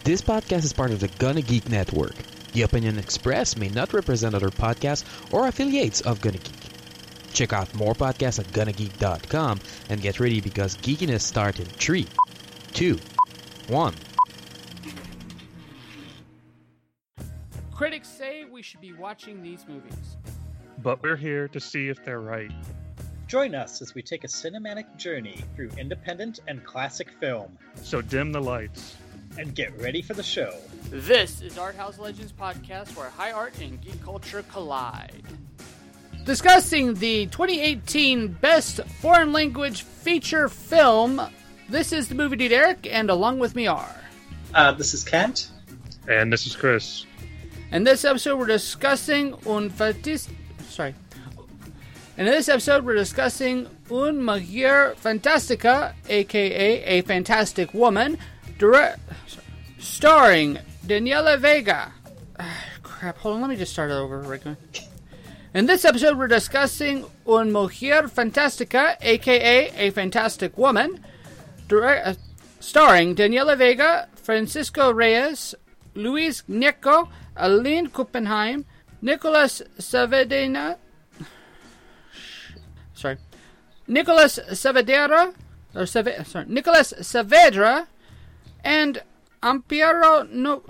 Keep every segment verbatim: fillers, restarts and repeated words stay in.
This podcast is part of the Gonna Geek Network. The opinion expressed may not represent other podcasts or affiliates of Gonna Geek. Check out more podcasts at gonna geek dot com and get ready because geekiness starts in three, two, one. Critics say we should be watching these movies. But we're here to see if they're right. Join us as we take a cinematic journey through independent and classic film. So dim the lights. And get ready for the show. This is Art House Legends podcast where high art and geek culture collide. Discussing the twenty eighteen Best Foreign Language Feature Film, this is the Movie Dude Eric, and along with me are... Uh, this is Kent. And this is Chris. In this episode, we're discussing un fatis... Sorry. In this episode, we're discussing Un Mujer Fantástica, aka A Fantastic Woman, direct... starring Daniela Vega. Ah, crap, hold on, let me just start it over. Right. In this episode, we're discussing Un Mujer Fantástica, aka A Fantastic Woman, direct... uh, starring Daniela Vega, Francisco Reyes, Luis Gnecco, Aline Kuppenheim, Nicolas Saavedra, sorry, Nicolas Saavedra, or Saavedra, sorry, Nicolas Saavedra, and Amparo no,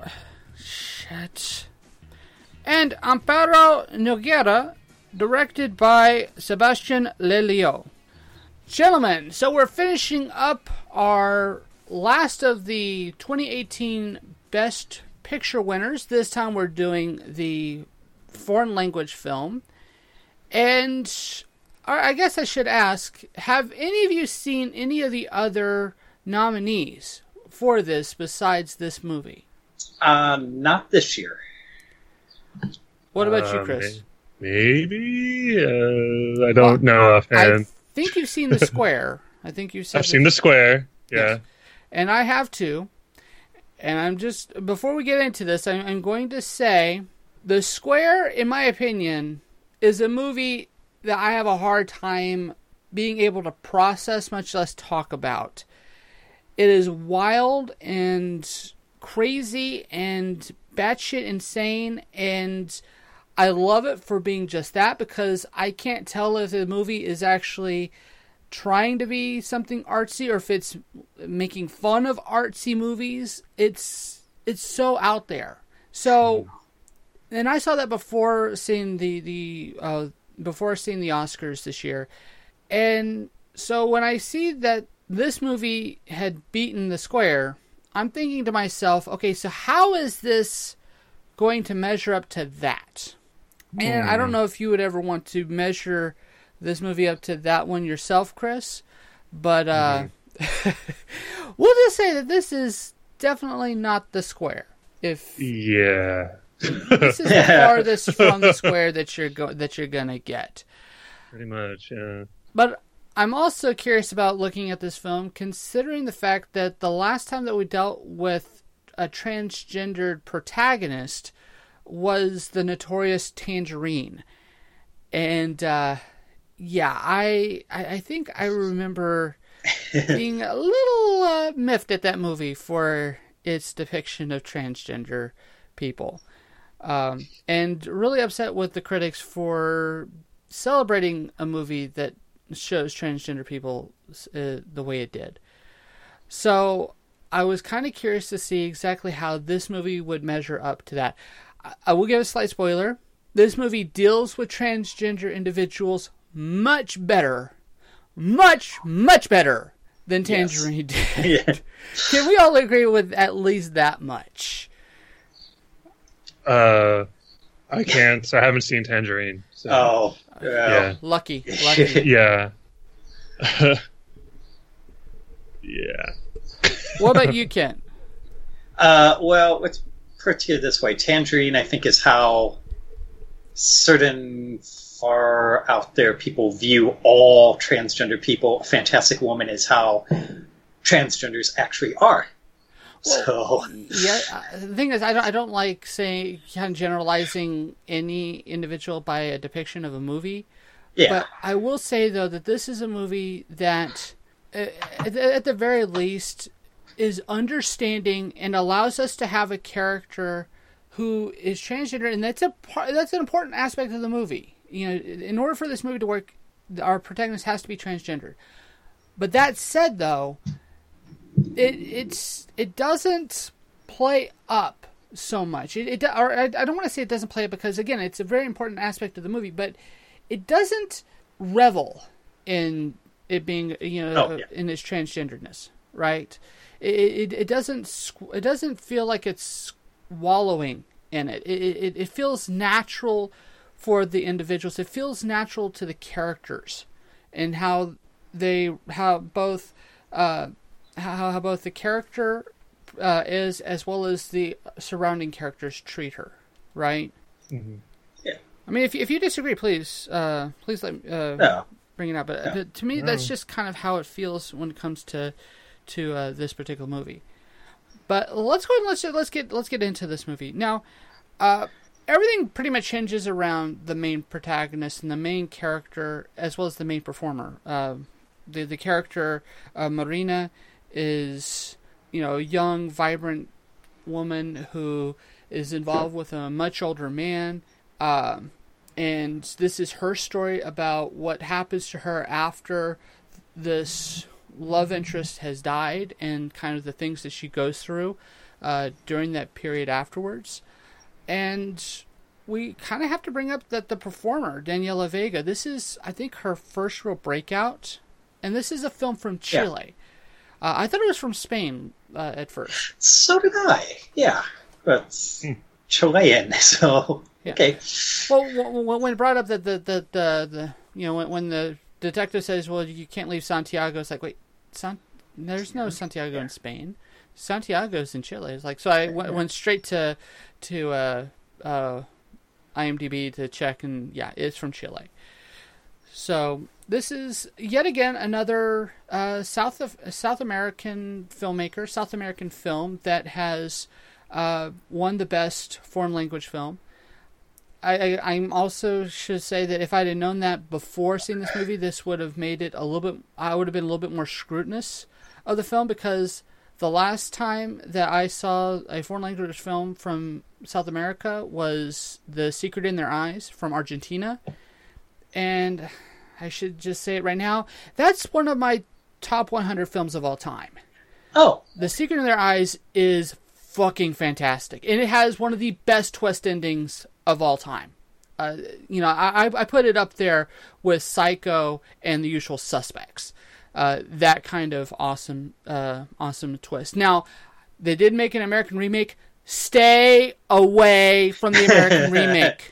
shit, and Amparo Noguera, directed by Sebastian Lelio. Gentlemen, so we're finishing up our last of the twenty eighteen Best Picture winners. This time we're doing the foreign language film. And I guess I should ask, have any of you seen any of the other nominees for this besides this movie? Um, not this year. What about you, Uh, Chris? Maybe? Uh, I don't know I offhand. think you've seen The Square. I think you said I've seen The Square. Yeah. Yes. And I have too. And I'm just, before we get into this, I'm, I'm going to say The Square, in my opinion, is a movie that I have a hard time being able to process, much less talk about. It is wild and crazy and batshit insane, and I love it for being just that, because I can't tell if the movie is actually trying to be something artsy or if it's making fun of artsy movies. It's it's so out there. So, and I saw that before seeing the the uh, before seeing the Oscars this year, and so when I see that this movie had beaten The Square, I'm thinking to myself, okay, so how is this going to measure up to that? And I don't know if you would ever want to measure this movie up to that one yourself, Chris, but uh, mm-hmm. We'll just say that this is definitely not The Square. If Yeah. this is the farthest from The Square that you're go- that you're gonna get, Pretty much, yeah. but I'm also curious about looking at this film, considering the fact that the last time that we dealt with a transgendered protagonist was the notorious Tangerine, and uh, yeah, I, I I think I remember being a little uh, miffed at that movie for its depiction of transgender people, um, and really upset with the critics for celebrating a movie that shows transgender people uh, the way it did. So I was kind of curious to see exactly how this movie would measure up to that. I, I will give a slight spoiler. This movie deals with transgender individuals much better, much, much better than Tangerine yes. did. Yeah. Can we all agree with at least that much? Uh, I can't. I haven't seen Tangerine. So. Oh, yeah. yeah. Lucky, lucky. yeah. yeah. What about you, Kent? Uh, well, let's put it this way. Tangerine, I think, is how certain far out there people view all transgender people. Fantastic Woman is how transgenders actually are. Well, so yeah, the thing is, I don't, I don't like saying kind of generalizing any individual by a depiction of a movie. Yeah. But I will say though that this is a movie that, uh, at, at the very least, is understanding and allows us to have a character who is transgender, and that's a part, that's an important aspect of the movie. You know, in order for this movie to work, our protagonist has to be transgender. But that said, though, it it's it doesn't play up so much. It, it or I, I don't want to say it doesn't play up because again, it's a very important aspect of the movie, but it doesn't revel in it being, you know, oh, yeah. in its transgenderness, right? It, it it doesn't it doesn't feel like it's wallowing in it. It, it. it feels natural for the individuals. It feels natural to the characters and how they how both uh, how, how both the character uh, is as well as the surrounding characters treat her. Right? Mm-hmm. Yeah. I mean, if if you disagree, please uh, please let uh, no. bring it up. But, no. but to me, no. that's just kind of how it feels when it comes to to uh, this particular movie. But let's go and let's let's get let's get into this movie now. Uh, everything pretty much hinges around the main protagonist and the main character, as well as the main performer. Uh, the the character uh, Marina is, you know, a young, vibrant woman who is involved with a much older man, um, and this is her story about what happens to her after this love interest has died and kind of the things that she goes through uh, during that period afterwards. And we kind of have to bring up that the performer, Daniela Vega, this is, I think, her first real breakout. And this is a film from Chile. Yeah. Uh, I thought it was from Spain uh, at first. So did I. Yeah. But hmm. Chilean, so... Yeah. Okay. Well, when it brought up that the, the, the, the you know, when, when the detective says, well, you can't leave Santiago, it's like, wait, San- there's no Santiago yeah. in Spain. Santiago's in Chile. It's like, so I w- went straight to to uh, uh, IMDb to check, and yeah, it's from Chile. So this is yet again another uh, South of South American filmmaker, South American film that has uh, won the best foreign language film. I, I I'm also should say that if I'd have known that before seeing this movie, this would have made it a little bit. I would have been a little bit more scrutinous of the film, because the last time that I saw a foreign language film from South America was The Secret in Their Eyes from Argentina. And I should just say it right now, that's one of my top one hundred films of all time. Oh. The Secret in Their Eyes is fucking fantastic. And it has one of the best twist endings of all time. Uh, you know, I, I put it up there with Psycho and The Usual Suspects. Uh, that kind of awesome, uh, awesome twist. Now, they did make an American remake. Stay away from the American remake.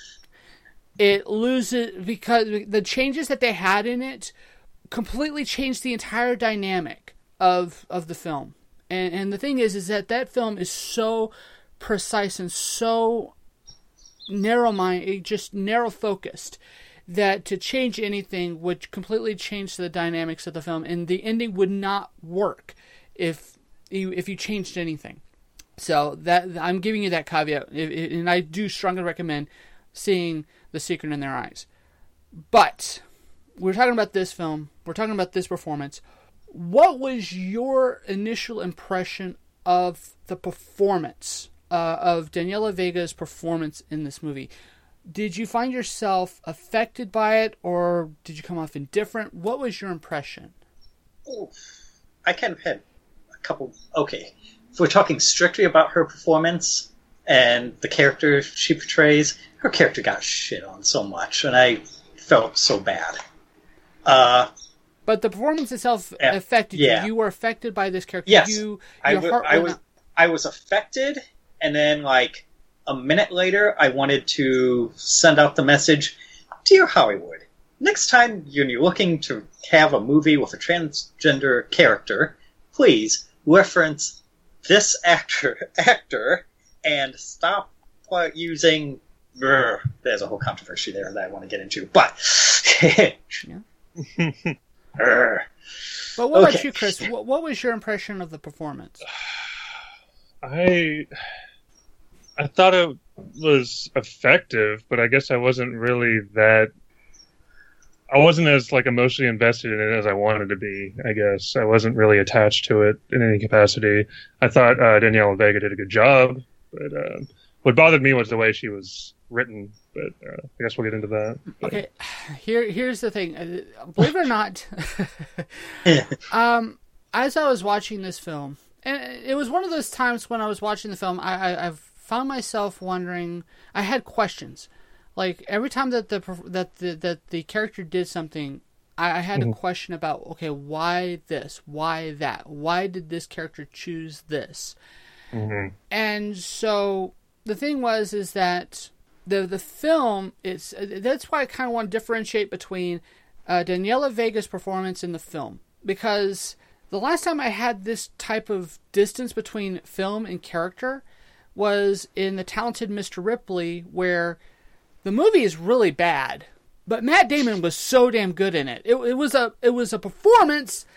It loses, because the changes that they had in it completely changed the entire dynamic of of the film. And and the thing is, is that that film is so precise and so narrow-minded, just narrow-focused, that to change anything would completely change the dynamics of the film, and the ending would not work if you if you changed anything. So that I'm giving you that caveat, and I do strongly recommend seeing The Secret in Their Eyes. But we're talking about this film. We're talking about this performance. What was your initial impression of the performance uh, of Daniela Vega's performance in this movie? Did you find yourself affected by it, or did you come off indifferent? What was your impression? Oh, I kind of had a couple... Okay, if we're talking strictly about her performance and the character she portrays, her character got shit on so much, and I felt so bad. Uh, but the performance itself uh, affected yeah. you. You were affected by this character. Yes, you, I, your w- heart I went was. out. I was affected, and then like a minute later, I wanted to send out the message, "Dear Hollywood, next time you're looking to have a movie with a transgender character, please reference this actor actor and stop uh, using." Brr, there's a whole controversy there that I want to get into, but yeah. But what okay. about you, Chris? What, what was your impression of the performance? I I thought it was effective, but I guess I wasn't really that I wasn't as like emotionally invested in it as I wanted to be. I guess I wasn't really attached to it in any capacity. I thought uh, Daniela Vega did a good job, but uh, what bothered me was the way she was written. But uh, I guess we'll get into that. But. Okay, here here's the thing. Believe it or not, um, as I was watching this film, and it was one of those times when I was watching the film, I, I I've found myself wondering. I had questions. Like every time that the that the that the character did something, I, I had mm-hmm. a question about okay, why this, why that, why did this character choose this? Mm-hmm. And so the thing was is that the the film it's that's why I kind of want to differentiate between uh, Daniela Vega's performance in the film, because the last time I had this type of distance between film and character was in The Talented Mister Ripley, where the movie is really bad, but Matt Damon was so damn good in it. It, it was a it was a performance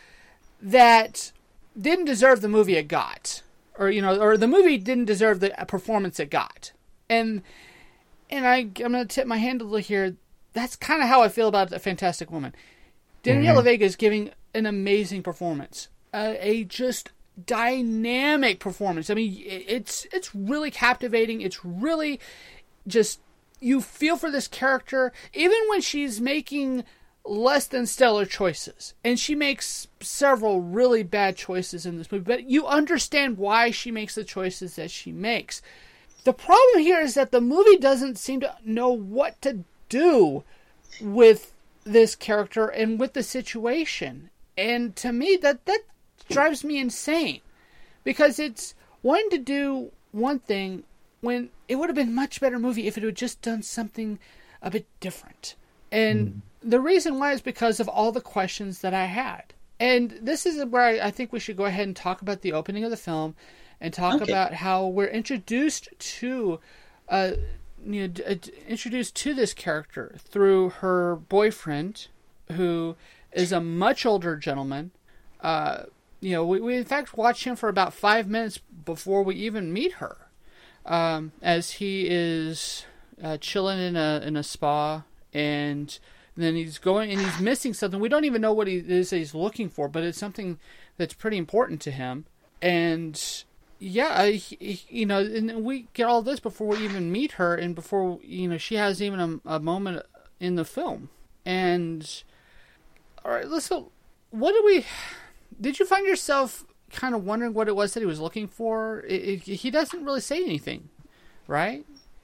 that didn't deserve the movie it got, or you know, or the movie didn't deserve the performance it got. And and I I'm gonna tip my hand a little here. That's kind of how I feel about A Fantastic Woman. Daniela mm-hmm. Vega is giving an amazing performance, uh, a just dynamic performance. I mean, it's it's really captivating. It's really just. You feel for this character, even when she's making less than stellar choices. And she makes several really bad choices in this movie, but you understand why she makes the choices that she makes. The problem here is that the movie doesn't seem to know what to do with this character and with the situation. And to me, that, that drives me insane. Because it's wanting to do one thing when it would have been a much better movie if it had just done something a bit different. And mm. the reason why is because of all the questions that I had. And this is where I, I think we should go ahead and talk about the opening of the film and talk okay. about how we're introduced to uh, you know, uh, introduced to this character through her boyfriend, who is a much older gentleman. Uh, you know, we, we in fact watch him for about five minutes before we even meet her. Um, as he is uh, chilling in a in a spa, and then he's going and he's missing something. We don't even know what he is he's looking for, but it's something that's pretty important to him. And yeah, he, you know, and we get all this before we even meet her, and before you know she has even a, a moment in the film. And all right, let's go. What did we? Did you find yourself kind of wondering what it was that he was looking for? It, it, he doesn't really say anything, right?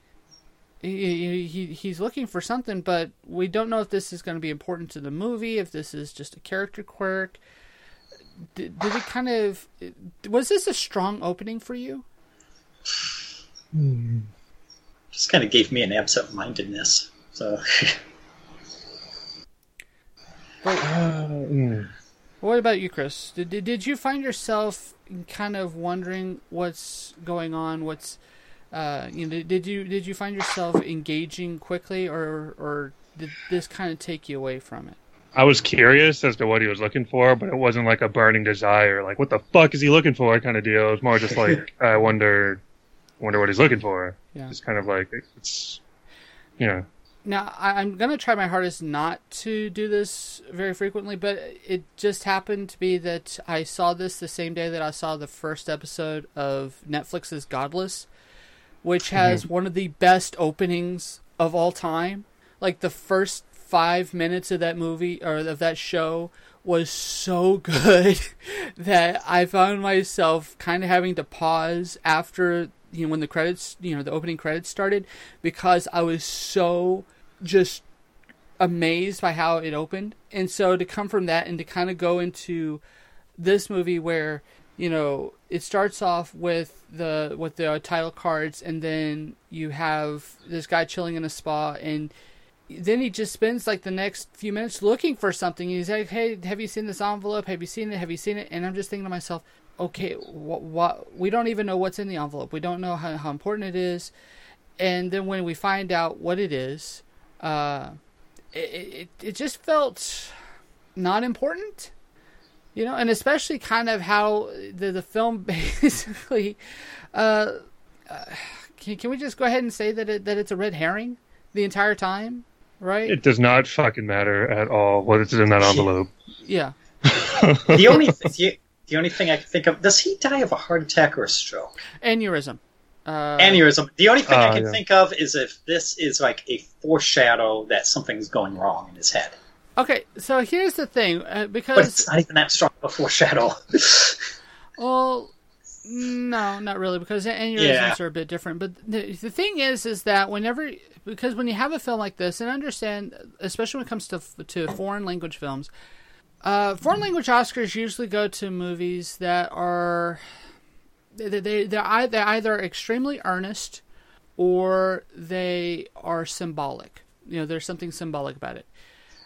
He, he he's looking for something, but we don't know if this is going to be important to the movie, if this is just a character quirk. Did, did it kind of... Was this a strong opening for you? Hmm. Just kind of gave me an absent-mindedness, so... but, uh, mm. What about you, Chris? Did, did did you find yourself kind of wondering what's going on? What's uh, you know? Did you did you find yourself engaging quickly, or or did this kind of take you away from it? I was curious as to what he was looking for, but it wasn't like a burning desire, like what the fuck is he looking for kind of deal. It was more just like I wonder, wonder what he's looking for. Yeah. It's kind of like it's, you know. Now, I'm going to try my hardest not to do this very frequently, but it just happened to be that I saw this the same day that I saw the first episode of Netflix's Godless, which has mm-hmm. one of the best openings of all time. Like, the first five minutes of that movie, or of that show, was so good that I found myself kind of having to pause after, you know, when the credits, you know, the opening credits started, because I was so just amazed by how it opened. And so to come from that and to kind of go into this movie where, you know, it starts off with the with the title cards, and then you have this guy chilling in a spa, and then he just spends like the next few minutes looking for something. He's like, hey, have you seen this envelope? Have you seen it? Have you seen it? And I'm just thinking to myself, okay, what, what, we don't even know what's in the envelope. We don't know how, how important it is. And then when we find out what it is, uh, it, it, it just felt not important, you know, and especially kind of how the, the film basically, uh, uh can, can we just go ahead and say that it, that it's a red herring the entire time? right? It does not fucking matter at all what's in that envelope. Yeah. The only th- the, the only thing I can think of, does he die of a heart attack or a stroke? Aneurysm. Uh, Aneurysm. The only thing uh, I can yeah. think of is if this is like a foreshadow that something's going wrong in his head. Okay, so here's the thing, uh, because But it's not even that strong of a foreshadow. well, no, not really, because aneurysms Yeah. are a bit different. But the, the thing is, is that whenever, because when you have a film like this, and understand, especially when it comes to to foreign language films, uh, foreign language Oscars usually go to movies that are they they they're either, they're either extremely earnest or they are symbolic. You know, there's something symbolic about it.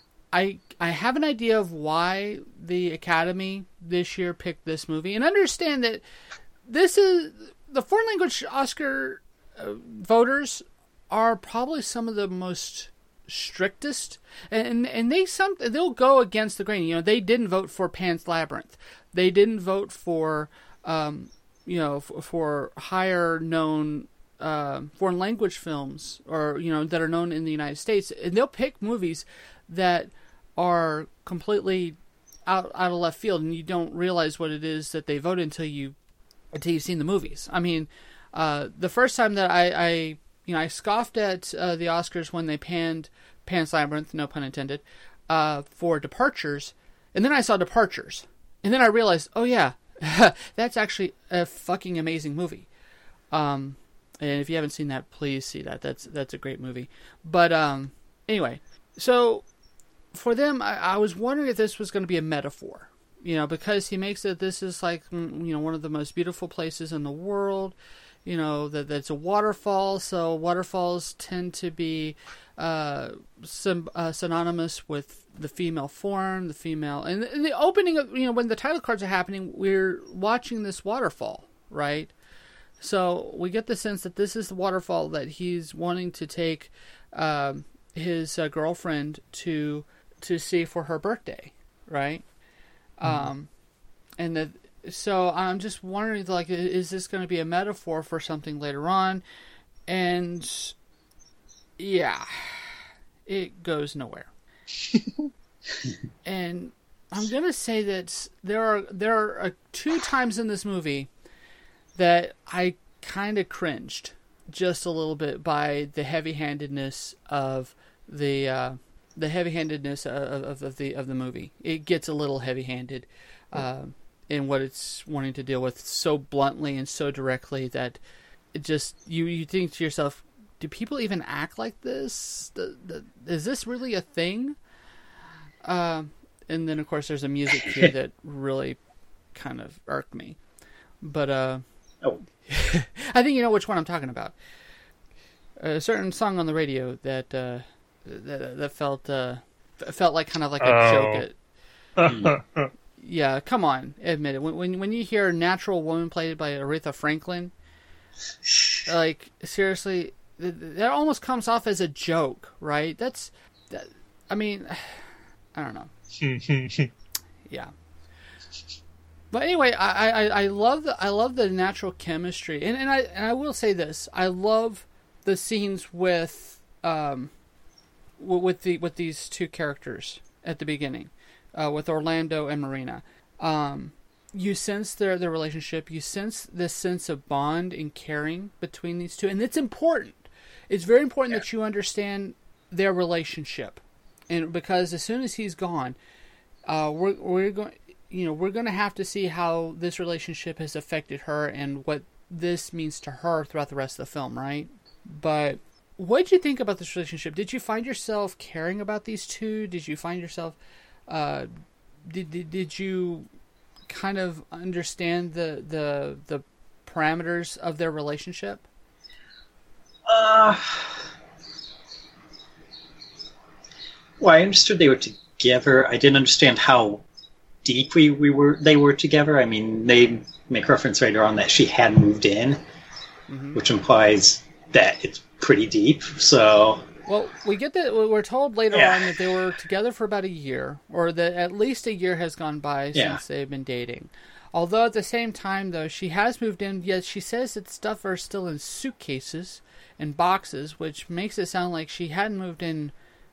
I I have an idea of why the Academy this year picked this movie, and understand that this is the foreign language Oscar uh, voters are probably some of the most strictest, and and they some they'll go against the grain. You know, they didn't vote for Pan's Labyrinth, they didn't vote for um, you know for, for higher known uh, foreign language films, or you know that are known in the United States, and they'll pick movies that are completely out out of left field, and you don't realize what it is that they voted until you until you've seen the movies. I mean, uh, the first time that I, I you know I scoffed at uh, the Oscars when they panned Pan's Labyrinth, no pun intended, uh, for Departures, and then I saw Departures, and then I realized, oh yeah, that's actually a fucking amazing movie. Um, and if you haven't seen that, please see that. That's that's a great movie. But um, anyway, so. For them, I, I was wondering if this was going to be a metaphor, you know, because he makes it, this is like, you know, one of the most beautiful places in the world, you know, that that's a waterfall, so waterfalls tend to be uh, sim, uh, synonymous with the female form, the female, and in the opening of, you know, when the title cards are happening, we're watching this waterfall, right? So we get the sense that this is the waterfall that he's wanting to take um, his uh, girlfriend to to see for her birthday, right? Mm-hmm. Um, and the, so I'm just wondering, like, is this going to be a metaphor for something later on? And yeah, it goes nowhere. And I'm going to say that there are there are uh, two times in this movie that I kind of cringed just a little bit by the heavy-handedness of the uh, the heavy-handedness of, of, of the of the movie. It gets a little heavy-handed uh, in what it's wanting to deal with so bluntly and so directly that it just you you think to yourself, do people even act like this? The, the, is this really a thing? Uh, and then of course there's a music cue that really kind of irked me. But uh, oh. I think you know which one I'm talking about. A certain song on the radio that. Uh, That, that felt uh, felt like kind of like a oh. joke. At, yeah, come on, admit it. When, when when you hear "Natural Woman" played by Aretha Franklin, like seriously, that almost comes off as a joke, right? That's, that, I mean, I don't know. Yeah. But anyway, I, I, I love the I love the natural chemistry, and and I and I will say this: I love the scenes with um. with the with these two characters at the beginning, uh, with Orlando and Marina. Um, you sense their their relationship. You sense this sense of bond and caring between these two, and it's important. It's very important yeah. that you understand their relationship, and because as soon as he's gone, uh, we're we're going you know we're going to have to see how this relationship has affected her and what this means to her throughout the rest of the film, right? But what did you think about this relationship? Did you find yourself caring about these two? Did you find yourself, uh, did, did did you kind of understand the the the parameters of their relationship? Uh, well, I understood they were together. I didn't understand how deeply we were they were together. I mean, they make reference later on that she had moved in, mm-hmm. which implies that it's pretty deep. So well, we get that we're told later yeah. on that they were together for about a year, or that at least a year has gone by yeah. since they've been dating. Although at the same time, though, she has moved in, yet she says that stuff are still in suitcases and boxes, which makes it sound like she hadn't moved in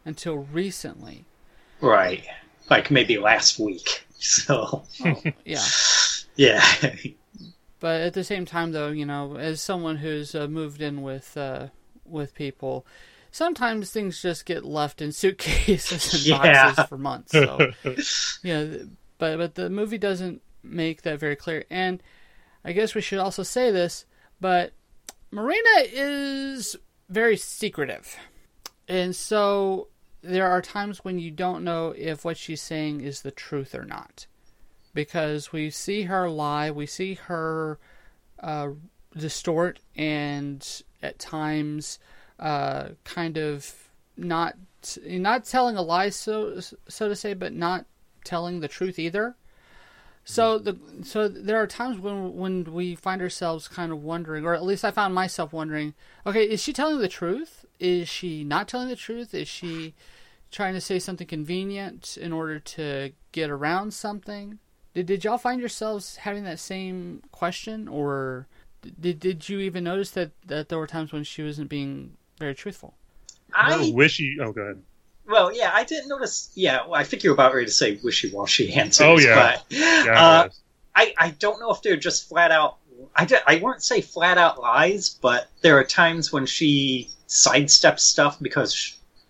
until recently. Right. Like maybe last week. So. Oh, yeah. Yeah. But at the same time, though, you know, as someone who's uh, moved in with uh, with people, sometimes things just get left in suitcases and Yeah. boxes for months. So, yeah, but but the movie doesn't make that very clear. And I guess we should also say this, but Marina is very secretive, and so there are times when you don't know if what she's saying is the truth or not. Because we see her lie, we see her uh, distort, and at times uh, kind of not not telling a lie, so so to say, but not telling the truth either. So the so there are times when when we find ourselves kind of wondering, or at least I found myself wondering, okay, is she telling the truth? Is she not telling the truth? Is she trying to say something convenient in order to get around something? Did did y'all find yourselves having that same question, or did did you even notice that, that there were times when she wasn't being very truthful? I I wishy. Oh, go ahead. well, yeah, I didn't notice. Yeah, well, I think you were about ready to say wishy-washy answers. Oh, yeah. But, Yeah, uh, it was. I I don't know if they're just flat out. I di- I won't say flat out lies, but there are times when she sidesteps stuff because. She,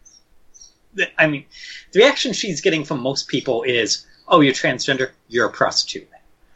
I mean, the reaction she's getting from most people is, "Oh, you're transgender. You're a prostitute."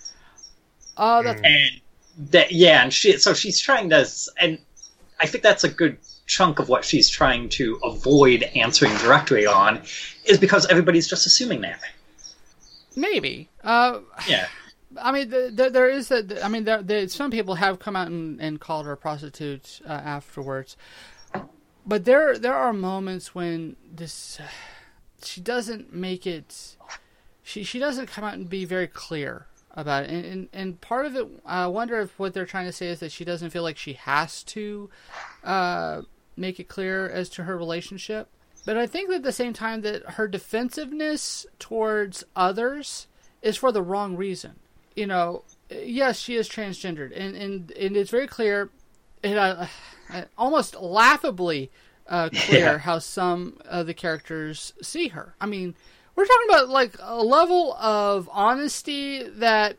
Oh, that's And that, yeah, and she, so she's trying to, and I think that's a good chunk of what she's trying to avoid answering directly on, is because everybody's just assuming that. maybe. Uh, Yeah. I mean, the, the, there is that. I mean, there, there, some people have come out and, and called her a prostitute uh, afterwards, but there there are moments when this she doesn't make it. She she doesn't come out and be very clear about it, and and, and part of it, I wonder if what they're trying to say is that she doesn't feel like she has to uh, make it clear as to her relationship. But I think that at the same time that her defensiveness towards others is for the wrong reason. You know, yes, she is transgendered, and, and, and it's very clear, and uh, almost laughably uh, clear Yeah. how some of the characters see her. I mean, we're talking about like a level of honesty that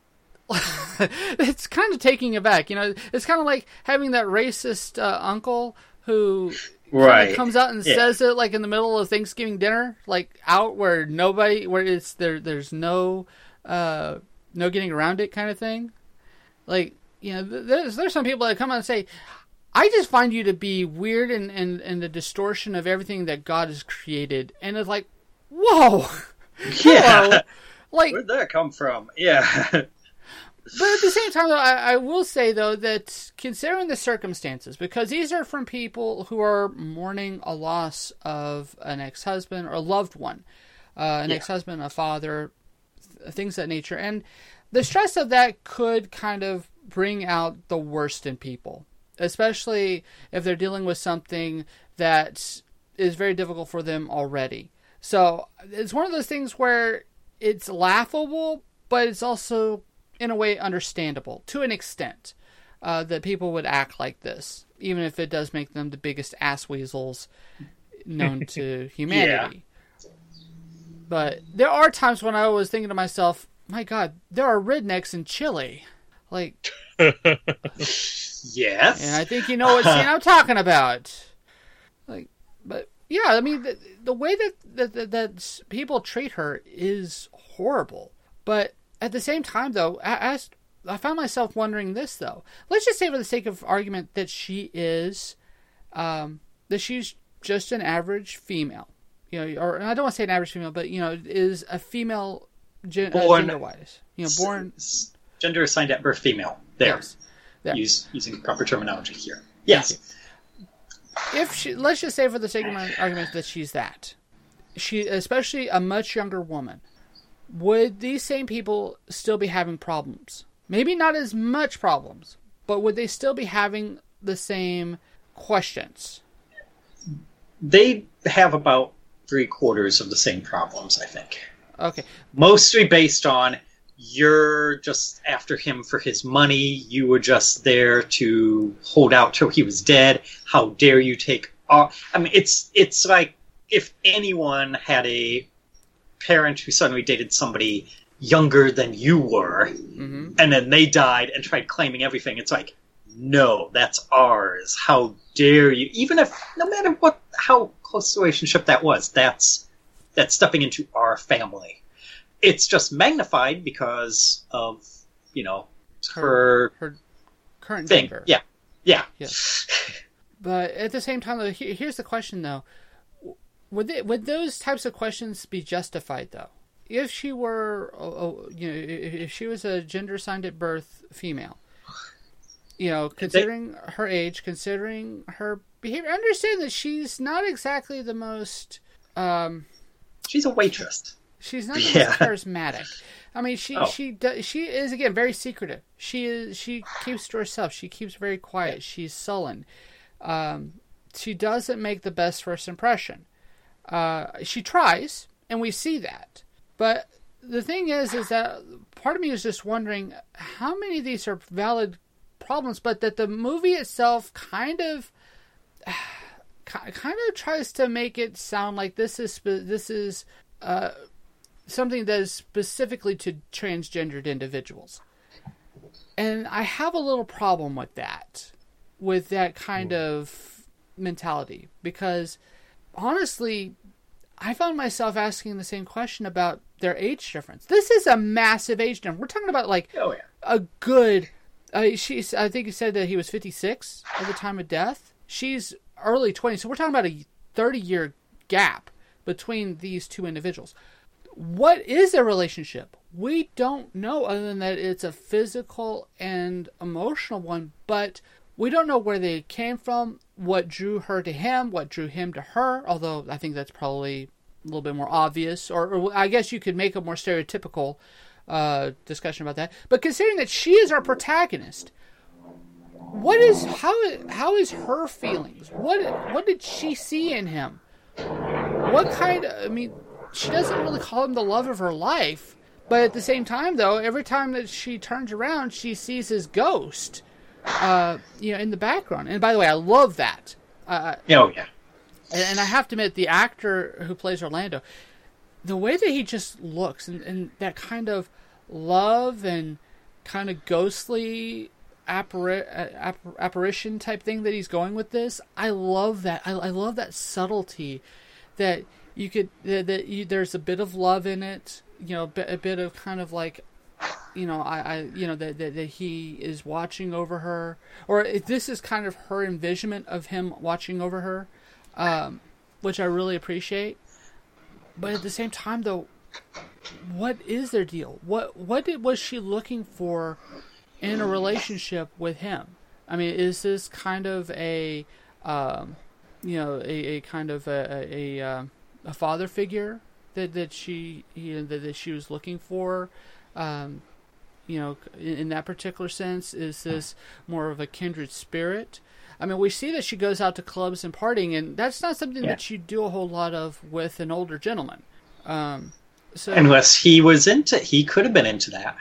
it's kind of taking it back. You know, it's kind of like having that racist uh, uncle who kinda Right. comes out and Yeah. says it like in the middle of Thanksgiving dinner, like out where nobody, where it's there, there's no, uh, no getting around it kind of thing. Like, you know, there's there's some people that come out and say, I just find you to be weird and, and, and the distortion of everything that God has created. And it's like, whoa. Yeah. Hello. Like, Where'd that come from? Yeah. but at the same time, though, I, I will say, though, that considering the circumstances, because these are from people who are mourning a loss of an ex-husband or a loved one, uh, an Yeah. ex-husband, a father, th- things of that nature. And the stress of that could kind of bring out the worst in people, especially if they're dealing with something that is very difficult for them already. So it's one of those things where it's laughable, but it's also in a way understandable to an extent uh, that people would act like this, even if it does make them the biggest ass weasels known to humanity. But there are times when I was thinking to myself, my God, there are rednecks in Chile. Like, Yes. and I think you know what scene I'm talking about. Like, but yeah, I mean, the, the way that, that, that, that people treat her is horrible. But at the same time, though, as I found myself wondering this, though. Let's just say for the sake of argument that she is, um, that she's just an average female. You know, or I don't want to say an average female, but, you know, is a female gen- uh, Born- gender-wise. You know, born... S- Gender assigned at birth female. There. Yes. There. Use, using proper terminology here. Yes. If she, let's just say for the sake of my argument that she's that, she, especially a much younger woman, would these same people still be having problems? Maybe not as much problems, but would they still be having the same questions? They have about three quarters of the same problems, I think. Okay. Mostly based on you're just after him for his money. You were just there to hold out till he was dead. How dare you take off? I mean, it's it's like if anyone had a parent who suddenly dated somebody younger than you were, mm-hmm. and then they died and tried claiming everything, it's like, no, that's ours. How dare you? Even if, no matter what, how close the relationship that was, that's that's stepping into our family. It's just magnified because of, you know, her, her, her current thing. gender. Yeah, yeah. Yes. But at the same time, though, here's the question, though. Would they, would those types of questions be justified, though? If she were, uh, you know, if she was a gender assigned at birth female, you know, considering they, her age, considering her behavior, understand that she's not exactly the most. Um, she's a waitress. She's not the yeah. most charismatic. I mean, she oh. she does, she is again very secretive. She is she keeps to herself. She keeps very quiet. She's sullen. Um, she doesn't make the best first impression. Uh, she tries, and we see that. But the thing is, is that part of me is just wondering how many of these are valid problems, but that the movie itself kind of, kind of tries to make it sound like this is this is uh, something that is specifically to transgendered individuals, and I have a little problem with that, with that kind of mentality, because honestly, I found myself asking the same question about their age difference. This is a massive age difference. We're talking about like oh, yeah. a good. Uh, she's. I think you said that he was fifty-six at the time of death. She's early twenties, so we're talking about a thirty-year gap between these two individuals. What is their relationship? We don't know, other than that it's a physical and emotional one. But we don't know where they came from, what drew her to him, what drew him to her. Although I think that's probably a little bit more obvious, or, or I guess you could make a more stereotypical uh, discussion about that. But considering that she is our protagonist, what is how how is her feelings? What what did she see in him? What kind of, I mean, she doesn't really call him the love of her life, but at the same time, though, every time that she turns around, she sees his ghost, uh, you know, in the background. And by the way, I love that. Uh, oh yeah. And, and I have to admit, the actor who plays Orlando, the way that he just looks, and, and that kind of love and kind of ghostly appari- app- apparition type thing that he's going with this, I love that. I, I love that subtlety that you could, that, that you, there's a bit of love in it, you know, a bit of kind of like, you know, I, I you know, that, that, that he is watching over her, or if this is kind of her envisionment of him watching over her, um, which I really appreciate. But at the same time, though, what is their deal? What what did, was she looking for in a relationship with him? I mean, is this kind of a, um, you know, a, a kind of a a, a, a father figure that that she you know, that, that she was looking for? Um, you know, in, in that particular sense, is this more of a kindred spirit? I mean, we see that she goes out to clubs and partying, and that's not something yeah. that you do a whole lot of with an older gentleman. Um, so, Unless he was into, he could have been into that.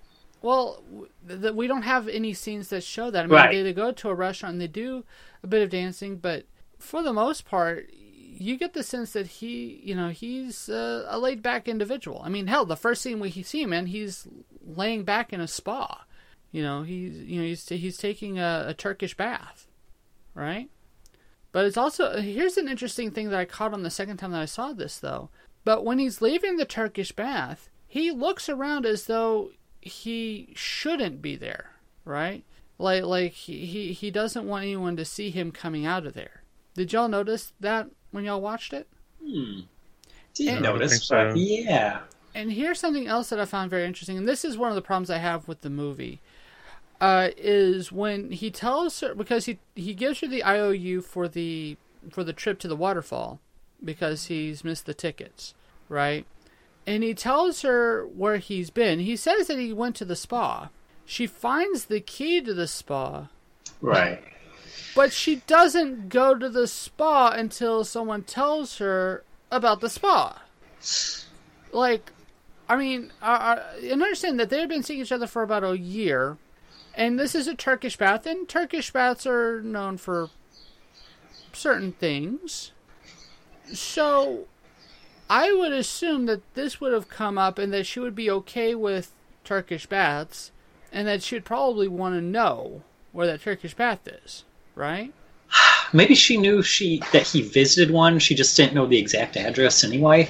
Well, th- th- we don't have any scenes that show that. I mean, right. they, they go to a restaurant and they do a bit of dancing, but for the most part, you get the sense that he, you know, he's uh, a laid-back individual. I mean, hell, the first scene we see him in, he's laying back in a spa. You know, he's you know he's he's taking a, a Turkish bath. Right? But it's also, here's an interesting thing that I caught on the second time that I saw this, though. But when he's leaving the Turkish bath, he looks around as though he shouldn't be there, right? Like, like he, he, he doesn't want anyone to see him coming out of there. Did y'all notice that when y'all watched it? Hmm. Did I notice, so. but yeah. And here's something else that I found very interesting, and this is one of the problems I have with the movie. Uh, is when he tells her, because he he gives her the I O U for the for the trip to the waterfall because he's missed the tickets, right? And he tells her where he's been. He says that he went to the spa. She finds the key to the spa, right? But she doesn't go to the spa until someone tells her about the spa. Like, I mean, I, I understand that they've been seeing each other for about a year. And this is a Turkish bath, and Turkish baths are known for certain things. So, I would assume that this would have come up and that she would be okay with Turkish baths, and that she'd probably want to know where that Turkish bath is, right? Maybe she knew she that he visited one. She just didn't know the exact address anyway.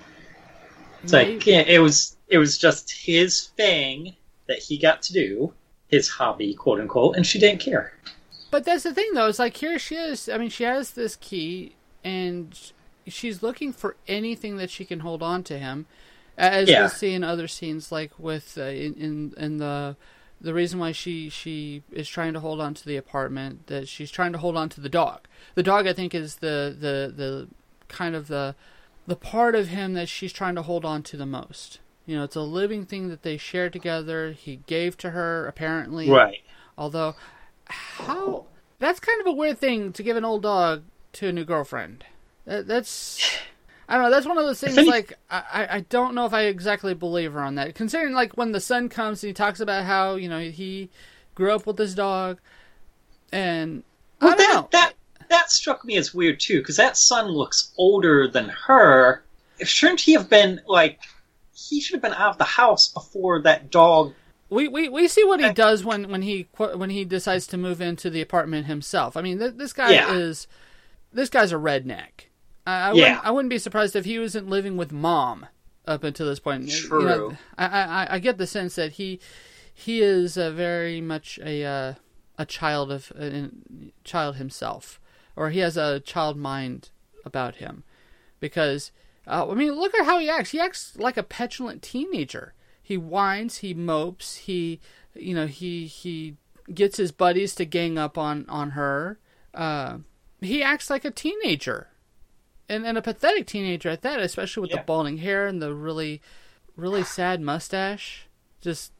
It's Maybe. like yeah, it was it was just his thing that he got to do, his hobby, quote unquote, and she didn't care. But that's the thing, though. It's like, here she is. I mean, she has this key, and she's looking for anything that she can hold on to him, as yeah. we see in other scenes, like with uh, in, in in the the reason why she she is trying to hold on to the apartment, that she's trying to hold on to the dog. The dog, I think, is the the the kind of the the part of him that she's trying to hold on to the most. You know, it's a living thing that they share together. He gave to her, apparently. Right. Although, how that's kind of a weird thing to give an old dog to a new girlfriend. That, that's, I don't know, that's one of those things, any... like, I, I don't know if I exactly believe her on that. Considering, like, when the son comes and he talks about how, you know, he grew up with this dog, and well, I don't that, know. That, that struck me as weird, too, because that son looks older than her. Shouldn't he have been, like, he should have been out of the house before that dog... We, we we see what he does when, when he when he decides to move into the apartment himself. I mean, th- this guy yeah. is this guy's a redneck. I, I, yeah. wouldn't, I wouldn't be surprised if he wasn't living with mom up until this point. True. You know, I, I I get the sense that he he is uh, very much a uh, a child of a child himself, or he has a child mind about him, because uh, I mean, look at how he acts. He acts like a petulant teenager. He whines, he mopes, he, you know, he he gets his buddies to gang up on, on her. Uh, he acts like a teenager. And, and a pathetic teenager at that, especially with yeah. the balding hair and the really, really sad mustache. Just,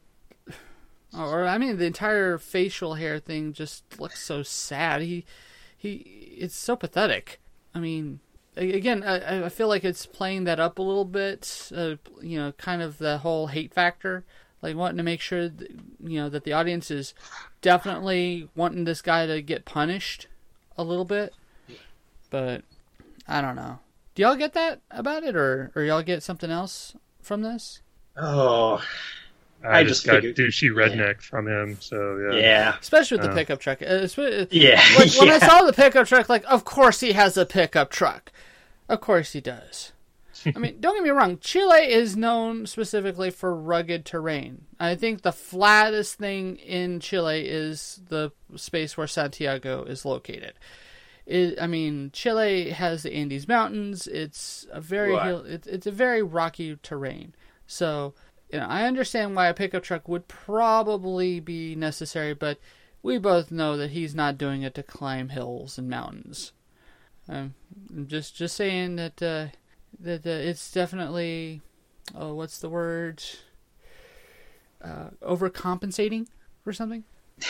or, I mean, the entire facial hair thing just looks so sad. He, he, it's so pathetic. I mean... Again, I, I feel like it's playing that up a little bit, uh, you know, kind of the whole hate factor, like wanting to make sure, that, you know, that the audience is definitely wanting this guy to get punished a little bit. But, I don't know. Do y'all get that about it, or, or y'all get something else from this? Oh, I, I just, just got douchey redneck yeah. from him, so yeah. Yeah. Especially with the uh, pickup truck. Uh, yeah. When, when yeah. I saw the pickup truck, like, of course he has a pickup truck. Of course he does. I mean, don't get me wrong. Chile is known specifically for rugged terrain. I think the flattest thing in Chile is the space where Santiago is located. It, I mean, Chile has the Andes Mountains. It's a very hill, it, it's a very rocky terrain. So, you know, I understand why a pickup truck would probably be necessary, but we both know that he's not doing it to climb hills and mountains. Um, I'm just just saying that uh, that uh, it's definitely, oh, what's the word? Uh, overcompensating for something.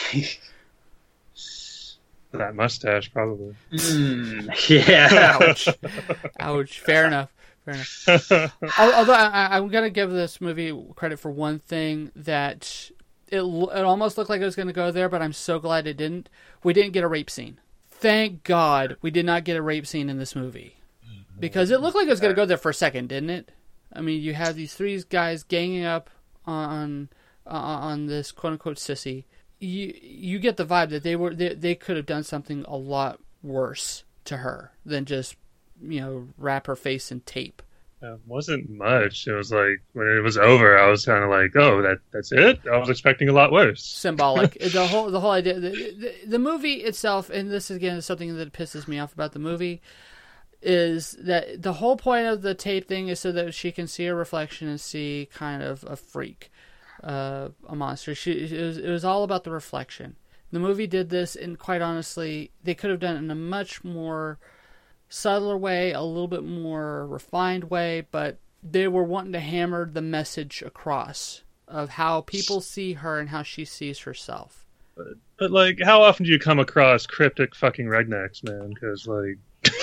That mustache, probably. Mm, yeah. Ouch. Ouch. Fair enough. Fair enough. Although I, I'm gonna give this movie credit for one thing, that it it almost looked like it was gonna go there, but I'm so glad it didn't. We didn't get a rape scene. Thank God we did not get a rape scene in this movie. Because it looked like it was going to go there for a second, didn't it? I mean, you have these three guys ganging up on uh, on this quote-unquote sissy. You you get the vibe that they were they, they could have done something a lot worse to her than just, you know, wrap her face in tape. It wasn't much. It was like, when it was over, I was kind of like, oh, that that's it? I was expecting a lot worse. Symbolic. the whole the whole idea, the, the, the movie itself, and this again is something that pisses me off about the movie, is that the whole point of the tape thing is so that she can see a reflection and see kind of a freak, uh, a monster. She it was, it was all about the reflection. The movie did this, and quite honestly, they could have done it in a much more subtler way, a little bit more refined way, but they were wanting to hammer the message across of how people see her and how she sees herself. But, but like, how often do you come across cryptic fucking rednecks, man? Because, like,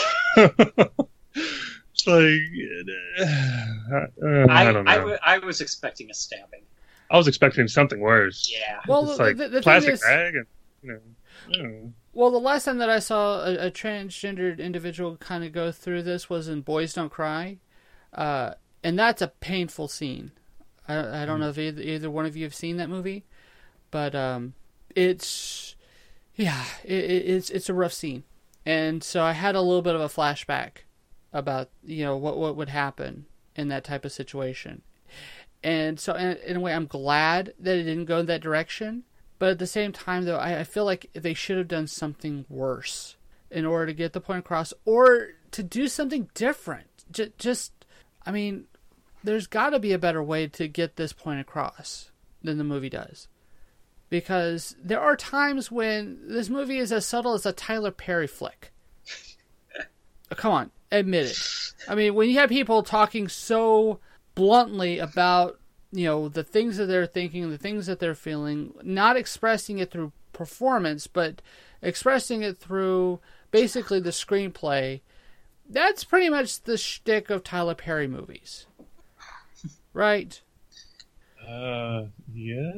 it's like, uh, I, I don't know. I, w- I was expecting a stabbing. I was expecting something worse. Yeah. Well, it's the, like the, the plastic is, bag and, you know, I don't know. Well, the last time that I saw a, a transgendered individual kind of go through this was in Boys Don't Cry. Uh, and that's a painful scene. I, I don't know if either, either one of you have seen that movie. But um, it's, yeah, it, it's it's a rough scene. And so I had a little bit of a flashback about, you know, what, what would happen in that type of situation. And so in, in a way, I'm glad that it didn't go in that direction. But at the same time, though, I, I feel like they should have done something worse in order to get the point across, or to do something different. J- just, I mean, there's got to be a better way to get this point across than the movie does. Because there are times when this movie is as subtle as a Tyler Perry flick. Come on, admit it. I mean, when you have people talking so bluntly about, you know, the things that they're thinking, the things that they're feeling, not expressing it through performance, but expressing it through basically the screenplay, that's pretty much the shtick of Tyler Perry movies. Right? Uh, yeah.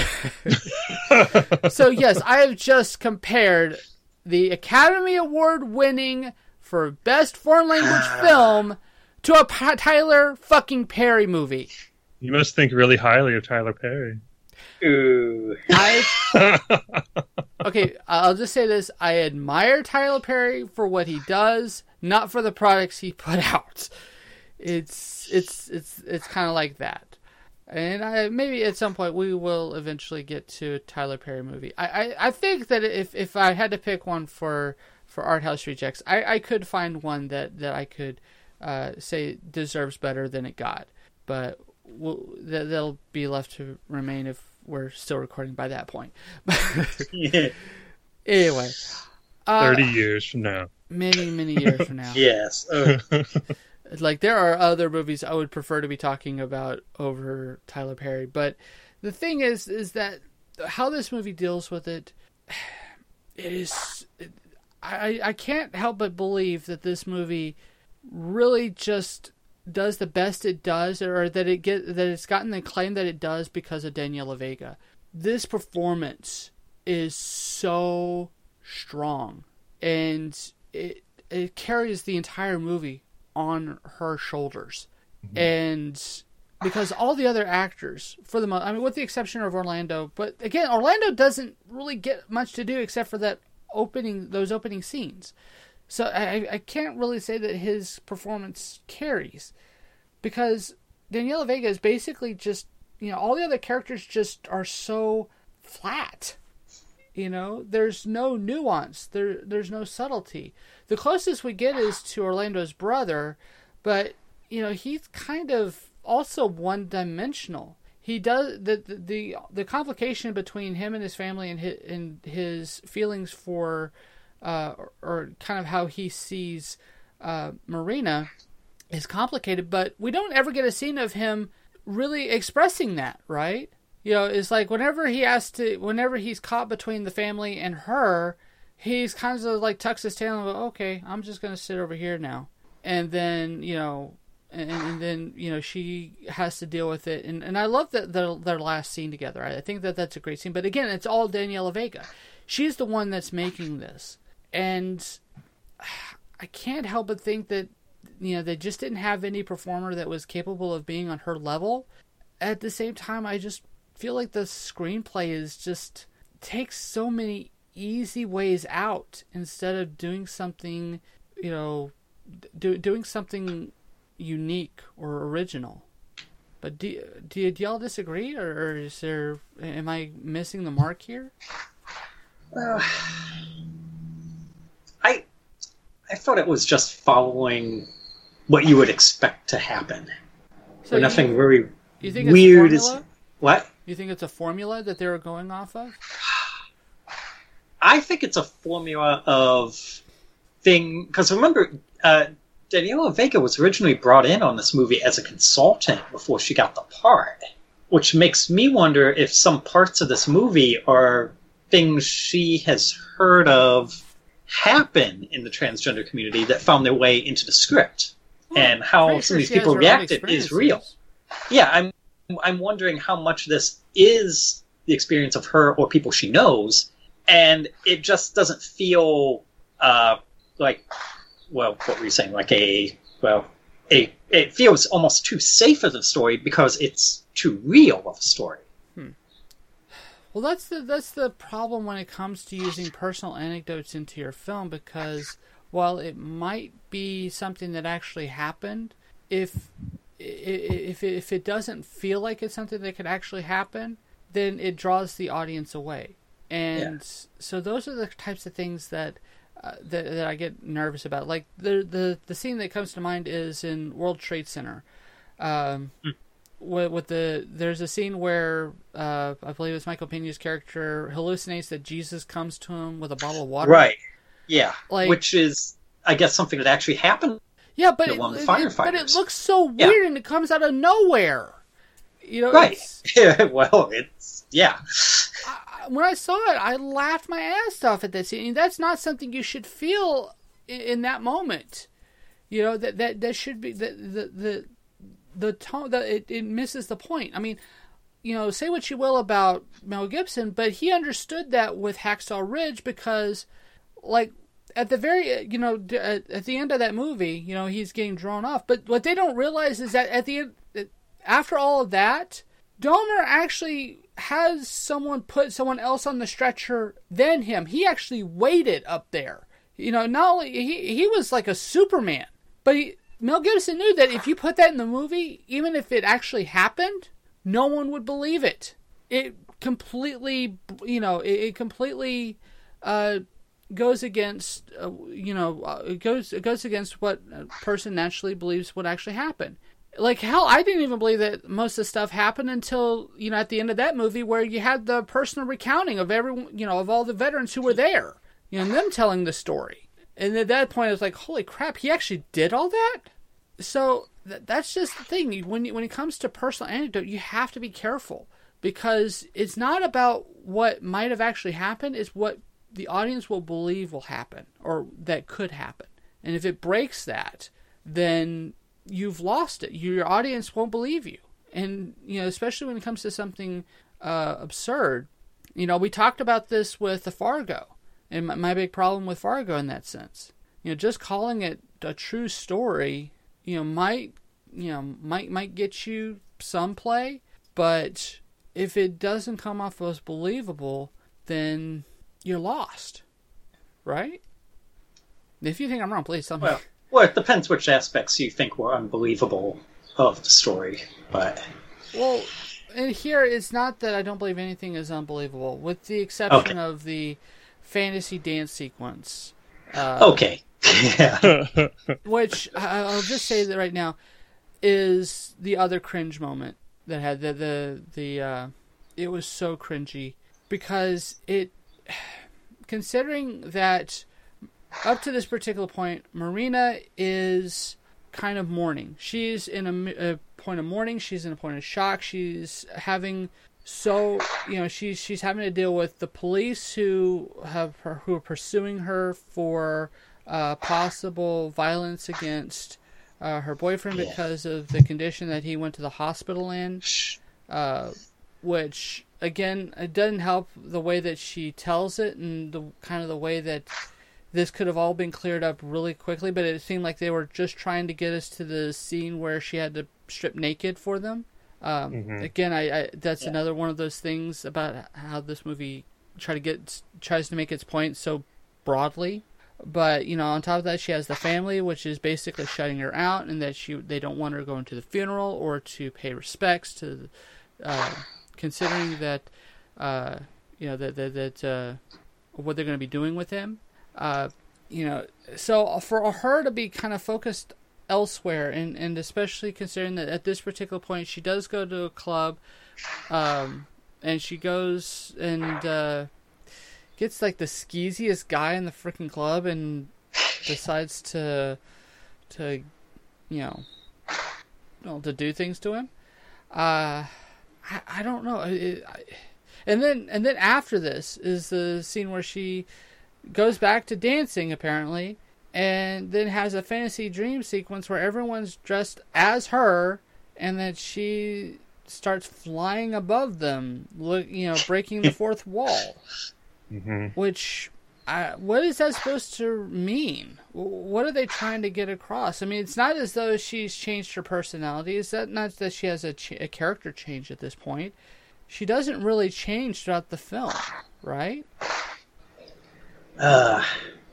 So, yes, I have just compared the Academy Award winning for Best Foreign Language Film to a P- Tyler fucking Perry movie. You must think really highly of Tyler Perry. Ooh. I, okay, I'll just say this. I admire Tyler Perry for what he does, not for the products he put out. It's it's it's it's kind of like that. And I, maybe at some point we will eventually get to a Tyler Perry movie. I, I, I think that if, if I had to pick one for, for Art House Rejects, I, I could find one that, that I could uh, say deserves better than it got. But we'll, that, that'll be left to remain if we're still recording by that point. Yeah. Anyway. Uh, thirty years from now. Many, many years from now. Yes. Oh. Like, there are other movies I would prefer to be talking about over Tyler Perry. But the thing is, is that how this movie deals with it, it is... It, I, I can't help but believe that this movie really just does the best it does, or that it get that it's gotten the acclaim that it does because of Daniela Vega. This performance is so strong, and it it carries the entire movie on her shoulders. Mm-hmm. And because all the other actors, for the most, I mean, with the exception of Orlando, but again, Orlando doesn't really get much to do except for that opening, those opening scenes. So I, I can't really say that his performance carries, because Daniela Vega is basically just, you know, all the other characters just are so flat. You know, there's no nuance. There, there's no subtlety. The closest we get is to Orlando's brother, but, you know, he's kind of also one-dimensional. He does the the the, the complication between him and his family and his, and his feelings for, uh, or, or kind of how he sees uh, Marina is complicated, but we don't ever get a scene of him really expressing that, right? You know, it's like whenever he has to, whenever he's caught between the family and her, he's kind of like tucks his tail and goes, okay, I'm just going to sit over here now. And then, you know, and, and then, you know, she has to deal with it. And, and I love that their, their last scene together. I think that that's a great scene. But again, it's all Daniela Vega. She's the one that's making this. And I can't help but think that, you know, they just didn't have any performer that was capable of being on her level. At the same time, I just feel like the screenplay is just takes so many easy ways out instead of doing something, you know, do, doing something unique or original. But do, do, do y'all disagree, or, or is there, am I missing the mark here? Uh, I I thought it was just following what you would expect to happen. So you, nothing very you think weird it's is what? You think it's a formula that they were going off of? I think it's a formula of thing, because remember, uh, Daniela Vega was originally brought in on this movie as a consultant before she got the part, which makes me wonder if some parts of this movie are things she has heard of happen in the transgender community that found their way into the script, well, and how some sure of these she people has her own reacted is real. Yeah, I'm I'm wondering how much of this is the experience of her or people she knows, and it just doesn't feel uh, like, well, what were you saying? Like a, well, a, it feels almost too safe of a story because it's too real of a story. Hmm. Well, that's the that's the problem when it comes to using personal anecdotes into your film, because while it might be something that actually happened, if if if it doesn't feel like it's something that could actually happen, then it draws the audience away. And yeah. so those are the types of things that, uh, that that I get nervous about. Like the the the scene that comes to mind is in World Trade Center. Um, mm. with, with the there's a scene where uh, I believe it's Michael Pena's character hallucinates that Jesus comes to him with a bottle of water. Right. Yeah. Like, which is, I guess, something that actually happened. Yeah, but to it, one of the it, firefighters. but it looks so weird, yeah. and it comes out of nowhere. You know, right? Yeah, well, it's yeah. I, when I saw it, I laughed my ass off at that scene. And that's not something you should feel in, in that moment. You know, that that, that should be the the the, the tone that it, it misses the point. I mean, you know, say what you will about Mel Gibson, but he understood that with Hacksaw Ridge because, like, at the very, you know, at, at the end of that movie, you know, he's getting drawn off. But what they don't realize is that at the end, after all of that, Dahmer actually has someone put someone else on the stretcher than him. He actually waited up there. You know, not only he he was like a Superman, but he, Mel Gibson knew that if you put that in the movie, even if it actually happened, no one would believe it. It completely, you know, it, it completely uh, goes against, uh, you know, uh, it goes it goes against what a person naturally believes would actually happen. Like, hell, I didn't even believe that most of the stuff happened until, you know, at the end of that movie where you had the personal recounting of everyone, you know, of all the veterans who were there, you know, and them telling the story. And at that point, I was like, holy crap, he actually did all that? So th- that's just the thing. When, you, when it comes to personal anecdote, you have to be careful because it's not about what might have actually happened. It's what the audience will believe will happen or that could happen. And if it breaks that, then you've lost it. Your audience won't believe you. And, you know, especially when it comes to something uh, absurd. You know, we talked about this with the Fargo. And my, my big problem with Fargo in that sense. You know, just calling it a true story, you know, might, you know, might, might get you some play. But if it doesn't come off as believable, then you're lost. Right? If you think I'm wrong, please tell me. Well, Well, it depends which aspects you think were unbelievable of the story, but... Well, and here, it's not that I don't believe anything is unbelievable, with the exception okay. of the fantasy dance sequence. Uh, okay. Yeah. Which, I'll just say that right now, is the other cringe moment that had the... the, the uh, it was so cringy, because it... Considering that... Up to this particular point, Marina is kind of mourning. She's in a, a point of mourning. She's in a point of shock. She's having so, you know, she's she's having to deal with the police who have her, who are pursuing her for uh, possible violence against uh, her boyfriend yeah. because of the condition that he went to the hospital in. Uh, which again, it doesn't help the way that she tells it and the kind of the way that this could have all been cleared up really quickly, but it seemed like they were just trying to get us to the scene where she had to strip naked for them. Um, mm-hmm. Again, I, I that's yeah. another one of those things about how this movie try to get tries to make its point so broadly. But you know, on top of that, she has the family, which is basically shutting her out, and that she they don't want her going to the funeral or to pay respects to, uh, considering that, uh, you know that that, that uh, what they're going to be doing with him. Uh, you know, so for her to be kind of focused elsewhere, and, and especially considering that at this particular point she does go to a club, um, and she goes and uh, gets like the skeeziest guy in the freaking club, and decides to to you know, well, to do things to him. Uh, I I don't know. It, I, and then and then after this is the scene where she goes back to dancing, apparently, and then has a fantasy dream sequence where everyone's dressed as her, and then she starts flying above them, look, you know, breaking the fourth wall. Mm-hmm. Which, I, what is that supposed to mean? What are they trying to get across? I mean, it's not as though she's changed her personality. It's that not that she has a, ch- a character change at this point. She doesn't really change throughout the film, right? Uh,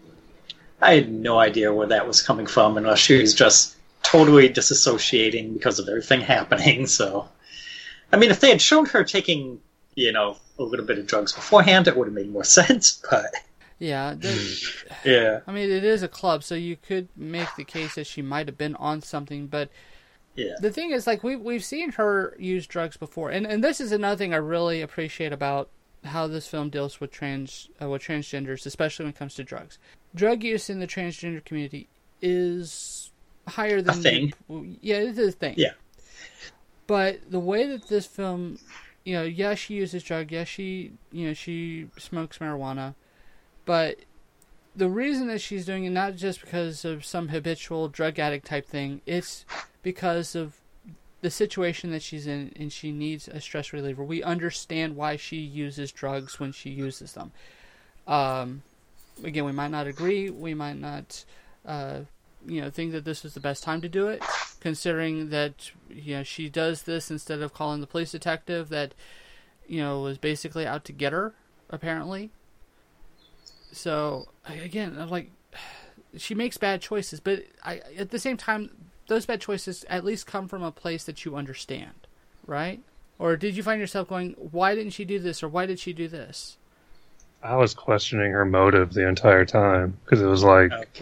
I had no idea where that was coming from, unless she was just totally disassociating because of everything happening. So, I mean, if they had shown her taking, you know, a little bit of drugs beforehand, it would have made more sense. But yeah, the, yeah. I mean, it is a club, so you could make the case that she might have been on something. But yeah, the thing is, like, we we've seen her use drugs before, and and this is another thing I really appreciate about how this film deals with trans uh, with transgenders, especially when it comes to drugs. Drug use in the transgender community is higher than a thing. Yeah, it is a thing. Yeah, but the way that this film, you know, yeah, she uses drugs. Yeah, she, you know, she smokes marijuana, but the reason that she's doing it not just because of some habitual drug addict type thing. It's because of the situation that she's in, and she needs a stress reliever. We understand why she uses drugs when she uses them. Um, again, we might not agree. We might not, uh, you know, think that this is the best time to do it, considering that, you know, she does this instead of calling the police detective that, you know, was basically out to get her, apparently. So, again, I'm like, she makes bad choices, but I, at the same time, those bad choices at least come from a place that you understand, right? Or did you find yourself going, why didn't she do this, or why did she do this? I was questioning her motive the entire time, because it was like, okay.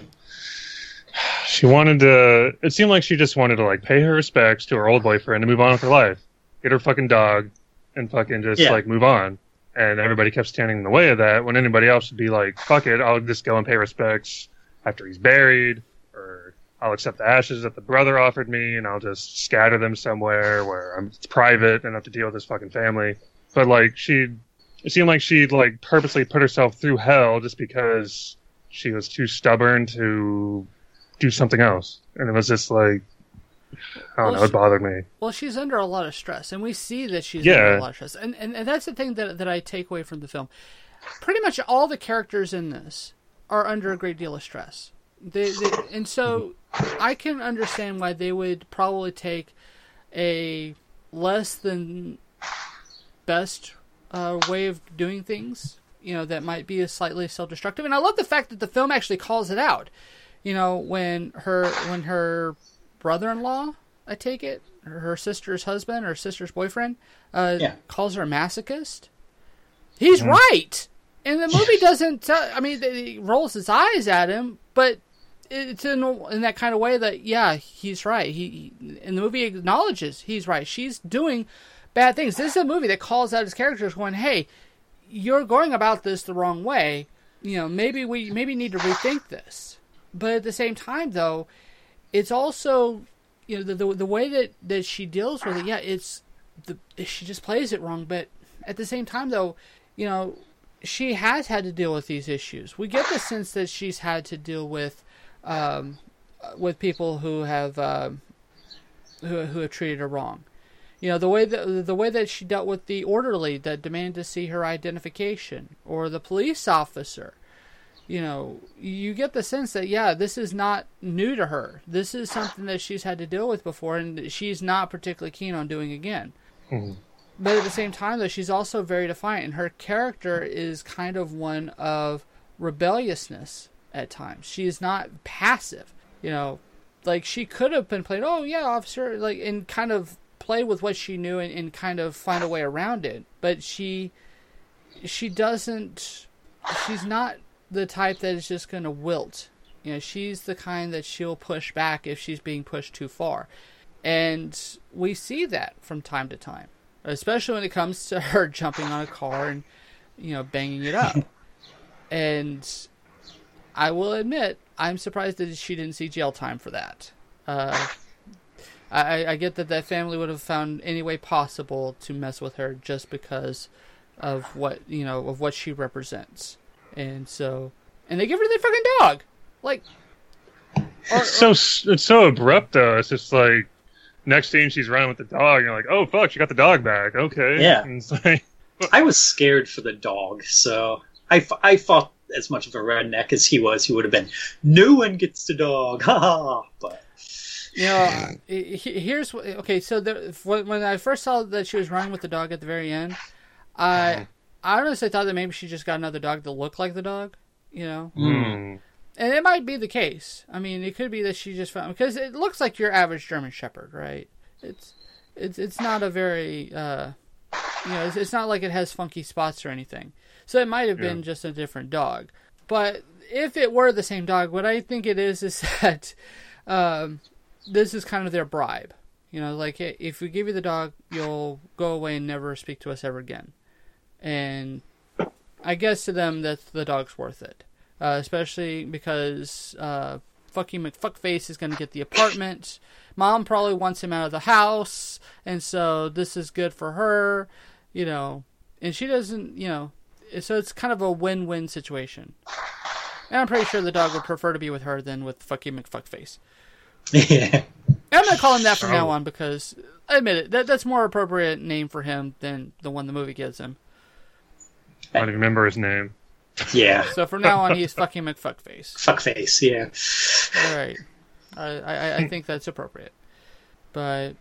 She wanted to, it seemed like she just wanted to, like, pay her respects to her old boyfriend and move on with her life. Get her fucking dog and fucking just, yeah. like, move on. And everybody kept standing in the way of that, when anybody else would be like, fuck it, I'll just go and pay respects after he's buried, or I'll accept the ashes that the brother offered me, and I'll just scatter them somewhere where I'm, it's private and I have to deal with this fucking family. But, like, she, it seemed like she'd, like, purposely put herself through hell just because she was too stubborn to do something else. And it was just, like, I don't well, know, it bothered me. Well, she's under a lot of stress, and we see that she's Yeah. under a lot of stress. And, and, and that's the thing that, that I take away from the film. Pretty much all the characters in this are under a great deal of stress. They, they, and so I can understand why they would probably take a less than best uh, way of doing things, you know, that might be a slightly self-destructive. And I love the fact that the film actually calls it out. You know, when her when her brother-in-law, I take it, her sister's husband or sister's boyfriend, uh, yeah. calls her a masochist. He's mm-hmm. right! And the movie doesn't tell, I mean, he rolls his eyes at him, but it's in, in that kind of way that, yeah, he's right. He, he and the movie acknowledges he's right. She's doing bad things. This is a movie that calls out his characters going, hey, you're going about this the wrong way. You know, maybe we maybe need to rethink this. But at the same time, though, it's also, you know, the the, the way that, that she deals with it, yeah, it's, the she just plays it wrong. But at the same time, though, you know, she has had to deal with these issues. We get the sense that she's had to deal with um, with people who have uh, who who have treated her wrong. You know, the way that the way that she dealt with the orderly that demanded to see her identification, or the police officer. You know, you get the sense that, yeah, this is not new to her. This is something that she's had to deal with before, and she's not particularly keen on doing again. Mm-hmm. But at the same time, though, she's also very defiant, and her character is kind of one of rebelliousness at times. She is not passive. You know, like, she could have been played, oh, yeah, officer, like, and kind of play with what she knew and, and kind of find a way around it. But she, she doesn't, she's not the type that is just going to wilt. You know, she's the kind that she'll push back if she's being pushed too far. And we see that from time to time, especially when it comes to her jumping on a car and, you know, banging it up. And I will admit, I'm surprised that she didn't see jail time for that. Uh, I, I get that that family would have found any way possible to mess with her just because of what, you know, of what she represents. And so, and they give her the fucking dog. Like, or, it's so it's so abrupt though. It's just like next scene she's running with the dog. And you're like, oh fuck, she got the dog back. Okay. Yeah. And it's like, I was scared for the dog, so I I, I thought as much of a redneck as he was, he would have been, no one gets the dog, ha ha. But you know, here's okay. So the, when I first saw that she was running with the dog at the very end, I I honestly thought that maybe she just got another dog that looked like the dog. You know, Mm. and it might be the case. I mean, it could be that she just found, because it looks like your average German Shepherd, right? It's it's it's not a very uh, you know, it's, it's not like it has funky spots or anything. So it might have been Yeah. just a different dog. But if it were the same dog, what I think it is is that um, this is kind of their bribe. You know, like, hey, if we give you the dog, you'll go away and never speak to us ever again. And I guess to them that the dog's worth it. Uh, especially because uh, fucking McFuckface is going to get the apartment. Mom probably wants him out of the house, and so this is good for her, you know. And she doesn't, you know, so it's kind of a win-win situation. And I'm pretty sure the dog would prefer to be with her than with fucking McFuckface. yeah. And I'm going to call him that from Oh. now on because, I admit it, that, that's a more appropriate name for him than the one the movie gives him. I don't even remember his name. Yeah. So from now on, he's fucking McFuckface. Fuckface, yeah. All right. I, I, I think that's appropriate. But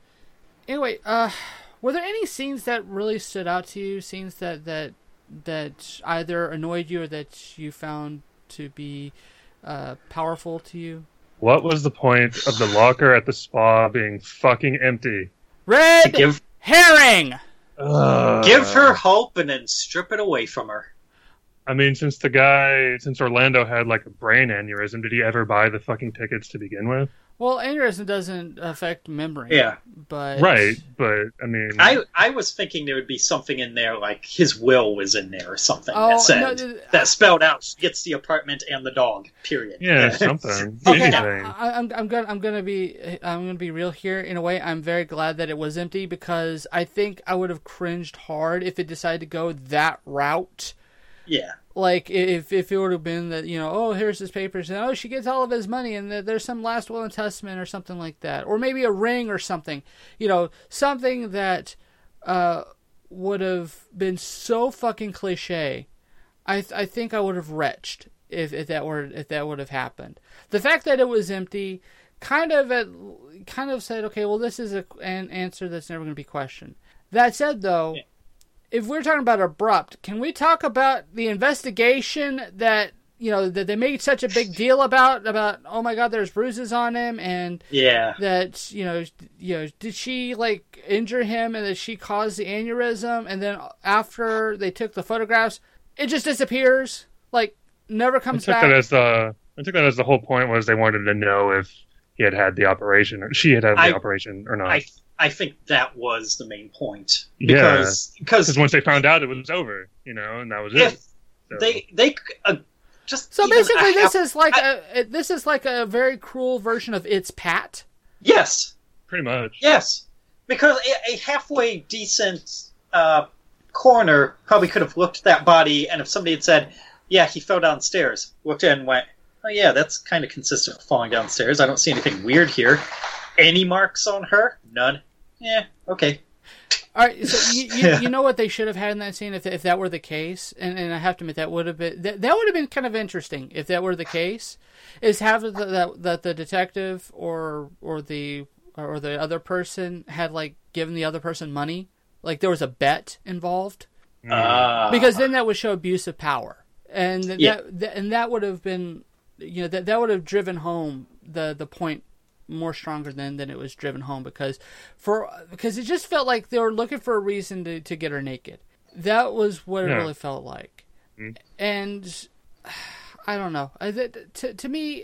anyway, uh, were there any scenes that really stood out to you? Scenes that, that, that either annoyed you or that you found to be uh, powerful to you? What was the point of the locker at the spa being fucking empty? Red Give herring! Ugh. give her hope and then strip it away from her. I mean, since the guy, since Orlando had like a brain aneurysm, did he ever buy the fucking tickets to begin with? Well, aneurysm doesn't affect memory. Yeah. But Right, but I mean, I I was thinking there would be something in there, like his will was in there or something Oh, that said no, th- that spelled out she gets the apartment and the dog. Period. yeah, something. Okay, Anything. I, I'm I'm gonna I'm gonna be I'm gonna be real here. In a way, I'm very glad that it was empty because I think I would have cringed hard if it decided to go that route. Yeah. Like if if it would have been that, you know, oh, here's his papers and oh, she gets all of his money and that there's some last will and testament or something like that, or maybe a ring or something, you know, something that uh, would have been so fucking cliche. I th- I think I would have retched if, if that were if that would have happened. The fact that it was empty kind of at, kind of said, okay, well, this is a, an answer that's never going to be questioned. That said, though. Yeah. If we're talking about abrupt, can we talk about the investigation that, you know, that they made such a big deal about, about, oh my God, there's bruises on him, and Yeah. that, you know, you know, did she, like, injure him, and that she caused the aneurysm, and then after they took the photographs, it just disappears, like, never I comes took back? that as the I took that as the whole point was they wanted to know if he had had the operation or she had had the I- operation or not. I I think that was the main point. Yeah. Because because Because once they found out, it was over, you know, and that was if it. So, they they uh, just So even basically, a this half- is like I- a this is like a very cruel version of It's Pat. yes. pretty much. Yes, because a, a halfway decent uh, coroner probably could have looked at that body, and if somebody had said, "Yeah, he fell downstairs," looked in and went, "Oh yeah, that's kind of consistent with falling downstairs. I don't see anything weird here. Any marks on her? None. Yeah, okay." All right, so you, you, you know what they should have had in that scene if if that were the case, and, and I have to admit that would have been that, that would have been kind of interesting if that were the case, is have the, that that the detective or or the or the other person had like given the other person money, like there was a bet involved, Mm. Ah. because then that would show abuse of power, and that, Yeah. that and that would have been, you know, that that would have driven home the the point more stronger than than it was driven home, because for because it just felt like they were looking for a reason to, to get her naked. That was what it Yeah. really felt like. Mm. And I don't know. I, that, to to me,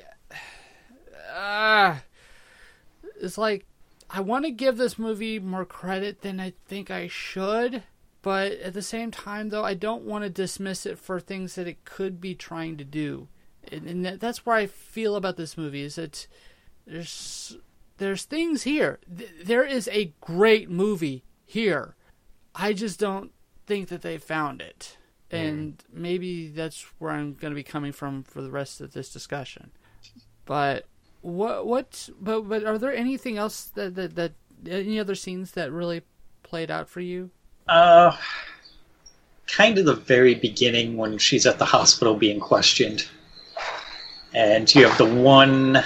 uh, it's like I want to give this movie more credit than I think I should, but at the same time, though, I don't want to dismiss it for things that it could be trying to do. And, and that, that's where I feel about this movie, is that there's there's things here. Th- There is a great movie here. I just don't think that they found it. And maybe that's where I'm going to be coming from for the rest of this discussion. But what what but but are there anything else that that, that any other scenes that really played out for you? Uh, kind of the very beginning when she's at the hospital being questioned. And you have the one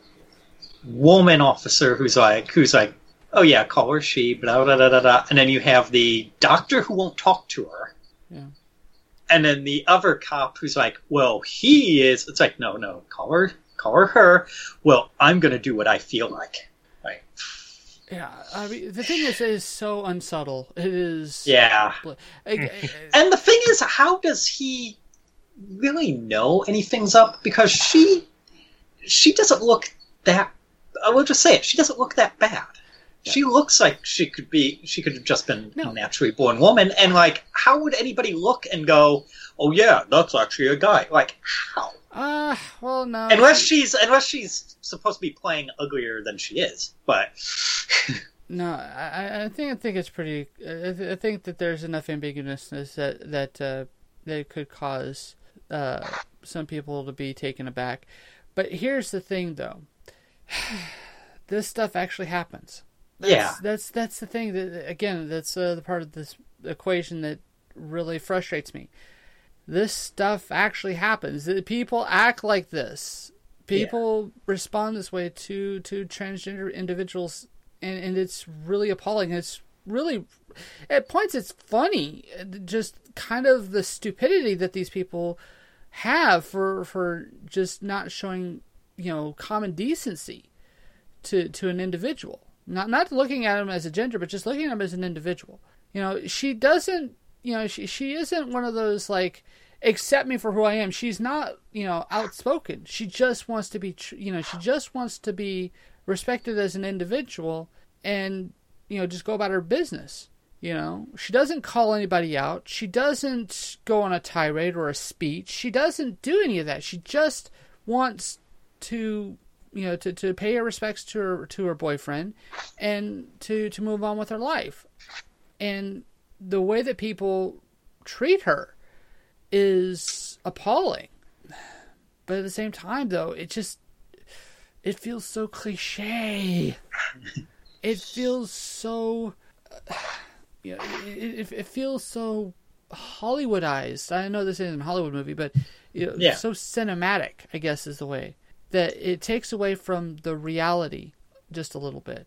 woman officer who's like, who's like, oh yeah, call her she, blah, blah, blah, blah, blah. And then you have the doctor who won't talk to her. Yeah. And then the other cop who's like, well, he is, it's like, no, no, call her, call her her. Well, I'm going to do what I feel like. Like, yeah, I mean, the thing is, it is so unsubtle. It is. Yeah. I, I, And the thing is, how does he really know anything's up? Because she, she doesn't look that, I will just say it, she doesn't look that bad. She looks like she could be, she could have just been No. a naturally born woman. And, like, how would anybody look and go, oh, yeah, that's actually a guy? Like, how? Uh, well, no. Unless she's, unless she's supposed to be playing uglier than she is. But, No, I, I think I think it's pretty. I, th- I think that there's enough ambiguousness that that uh, that it could cause uh, some people to be taken aback. But here's the thing, though. This stuff actually happens. That's, Yeah. That's that's the thing that again. That's uh, the part of this equation that really frustrates me. This stuff actually happens. The people act like this. People respond this way to to transgender individuals. And, and it's really appalling. It's really, at points, it's funny. Just kind of the stupidity that these people have for for just not showing, you know, common decency to to an individual. Not not looking at him as a gender, but just looking at him as an individual. You know, she doesn't. You know, she she isn't one of those like, accept me for who I am. She's not, you know, outspoken. She just wants to be. Tr- you know, she just wants to be respected as an individual and, you know, just go about her business. You know, she doesn't call anybody out. She doesn't go on a tirade or a speech. She doesn't do any of that. She just wants to, you know, to, to pay her respects to her, to her boyfriend and to, to move on with her life. And the way that people treat her is appalling. But at the same time, though, it just, it feels so cliche. It feels so, uh, you know, it, it, it feels so Hollywoodized. I know this isn't a Hollywood movie, but you know, Yeah. so cinematic, I guess is the way, that it takes away from the reality just a little bit.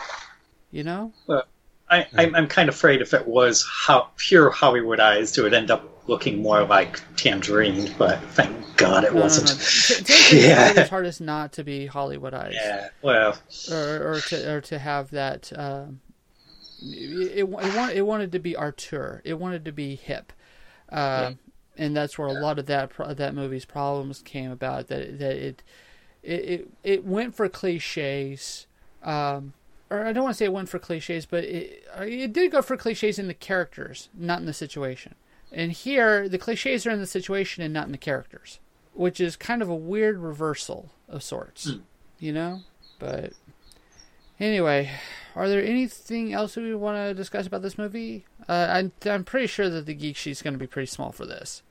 You know? well, I, I'm, I'm kind of afraid if it was how, pure Hollywoodized, it would end up looking more like Tangerine, but thank God it No, no, wasn't. no. T- Tangerine Yeah. is the hardest not to be Hollywoodized. Yeah, well, or, or to or to have that. Um, it, it it wanted it wanted to be artur. It wanted to be hip, uh, and that's where a lot of that pro- that movie's problems came about. That that it it it, it went for cliches, um, or I don't want to say it went for cliches, but it it did go for cliches in the characters, not in the situation. And here, the cliches are in the situation and not in the characters, which is kind of a weird reversal of sorts, Mm. you know? But anyway, are there anything else we want to discuss about this movie? Uh, I'm, I'm pretty sure that the geek sheet's going to be pretty small for this.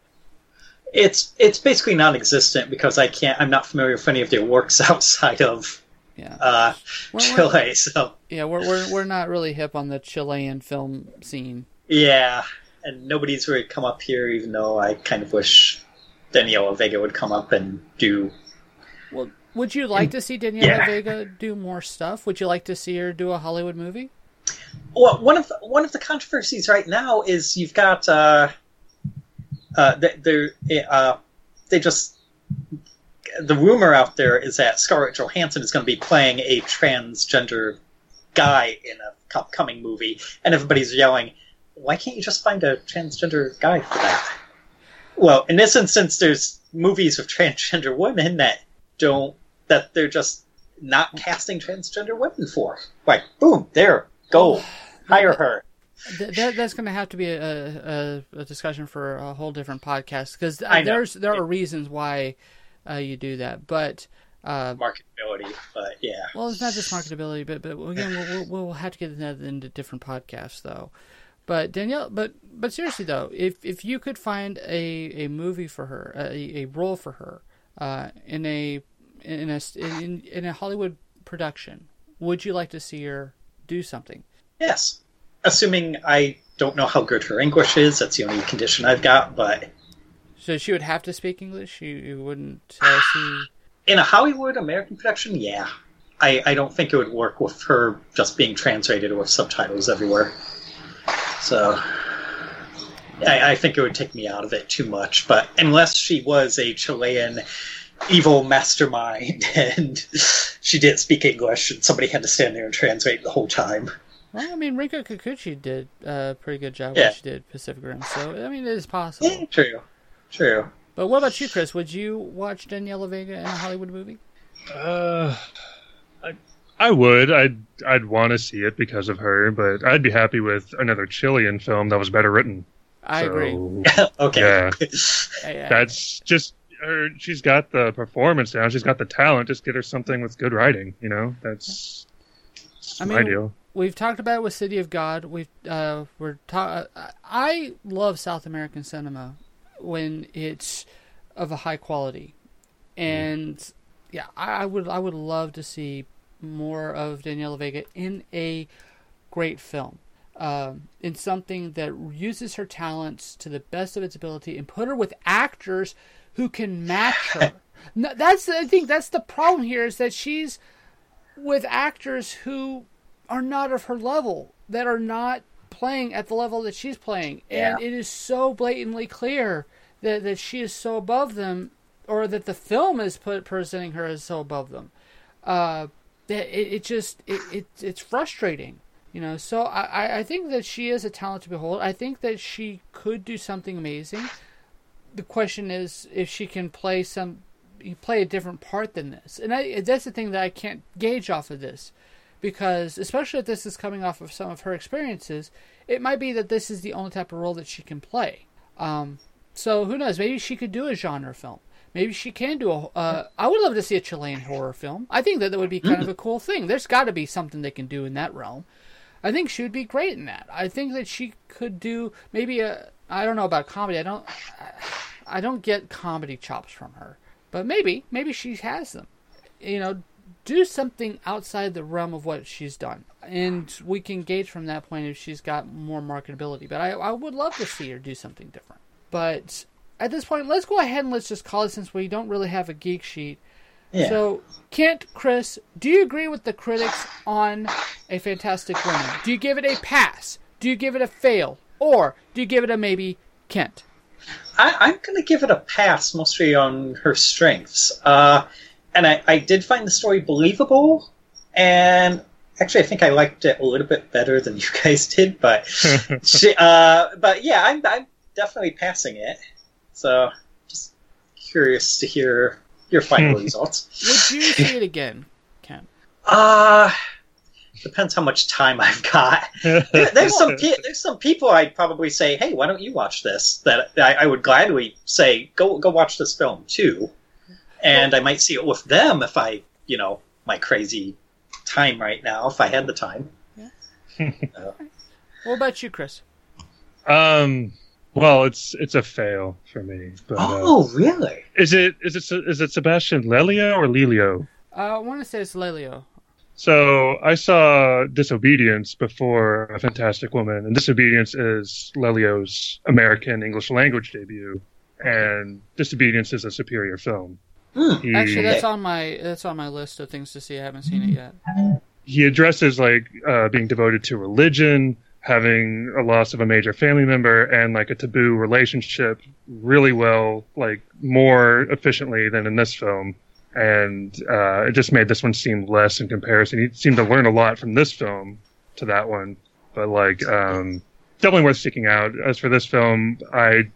it's it's basically non-existent because I can't. I'm not familiar with any of their works outside of Yeah, uh, We're- we're- Chile. So yeah, we're we're we're not really hip on the Chilean film scene. yeah, and nobody's really come up here, even though I kind of wish Daniela Vega would come up and do. Well, would you like to see Daniela Yeah. Vega do more stuff? Would you like to see her do a Hollywood movie? Well, one of the, one of the controversies right now is you've got uh, uh, they uh, they just the rumor out there is that Scarlett Johansson is going to be playing a transgender guy in a upcoming movie, and everybody's yelling, "Why can't you just find a transgender guy for that?" Well, in this instance, there's movies with transgender women that don't that they're just not casting transgender women for. Like, boom, there, go, hire her. Th- that that's going to have to be a, a, a discussion for a whole different podcast because I know. there's there are reasons why uh, you do that, but uh, Marketability, but yeah. well, it's not just marketability, but but again, we'll, we'll, we'll have to get that into different podcasts though. But Danielle, but but seriously though, if if you could find a, a movie for her, a, a role for her, uh, in a in a in, in a Hollywood production, would you like to see her do something? Yes. assuming I don't know how good her English is. That's the only condition I've got. But So she would have to speak English? You, you wouldn't uh, see... in a Hollywood American production, yeah. I, I don't think it would work with her just being translated with subtitles everywhere. So I, I think it would take me out of it too much. But unless she was a Chilean evil mastermind and she didn't speak English and somebody had to stand there and translate the whole time. Well, I mean, Rinko Kikuchi did a pretty good job Yeah. when she did Pacific Rim, so, I mean, it is possible. Yeah, true. True. But what about you, Chris? Would you watch Daniela Vega in a Hollywood movie? Uh, I, I would. I'd I'd want to see it because of her, but I'd be happy with another Chilean film that was better written. I So, agree. Okay. Yeah, Yeah. that's just her. She's got the performance down. She's got the talent. Just get her something with good writing. You know, that's, that's I my mean, deal. We've talked about it with City of God. We've uh, we're ta- I love South American cinema when it's of a high quality, and yeah, I, I would I would love to see more of Daniela Vega in a great film, um, in something that uses her talents to the best of its ability, and put her with actors who can match her. No, that's I think that's the problem here, is that she's with actors who are not of her level, that are not playing at the level that she's playing. And Yeah. it is so blatantly clear that, that she is so above them, or that the film is put, presenting her as so above them. Uh, that it, it just, it, it it's frustrating. You know, so I, I think that she is a talent to behold. I think that she could do something amazing. The question is if she can play some, play a different part than this. And I, that's the thing that I can't gauge off of this. Because, especially if this is coming off of some of her experiences, it might be that this is the only type of role that she can play. Um, so, who knows? Maybe she could do a genre film. Maybe she can do a... Uh, I would love to see a Chilean horror film. I think that that would be kind of a cool thing. There's got to be something they can do in that realm. I think she would be great in that. I think that she could do maybe a... I don't know about comedy. I don't... I don't get comedy chops from her. But maybe. Maybe she has them. You know... Do something outside the realm of what she's done, and we can gauge from that point if she's got more marketability. But I, I would love to see her do something different. But at this point, let's go ahead and let's just call it, since we don't really have a geek sheet. Yeah. So, Kent, Chris, do you agree with the critics on A Fantastic Woman? Do you give it a pass? Do you give it a fail? Or do you give it a maybe, Kent? I, I'm going to give it a pass, mostly on her strengths. Uh, and I, I did find the story believable, and actually I think I liked it a little bit better than you guys did, but she, uh, but yeah, I'm, I'm definitely passing it. So, just curious to hear your final results. Would you see it again, Ken? Uh, depends how much time I've got. There, there's some pe- there's some people I'd probably say, hey, why don't you watch this? That I, I would gladly say, go go watch this film too. And I might see it with them if I, you know, my crazy time right now, if I had the time. Yeah. uh, What about you, Chris? Um. Well, it's it's a fail for me. But, oh, uh, really? is it is it is it Sebastian Lelio or Lelio? Uh, I want to say it's Lelio. So I saw Disobedience before A Fantastic Woman, and Disobedience is Lelio's American English language debut, and Disobedience is a superior film. Hmm. He, Actually, that's on my that's on my list of things to see. I haven't seen it yet. he addresses like uh, being devoted to religion, having a loss of a major family member, and like a taboo relationship really well, like more efficiently than in this film. And uh, it just made this one seem less in comparison. He seemed to learn a lot from this film to that one, but like um, definitely worth seeking out. As for this film, I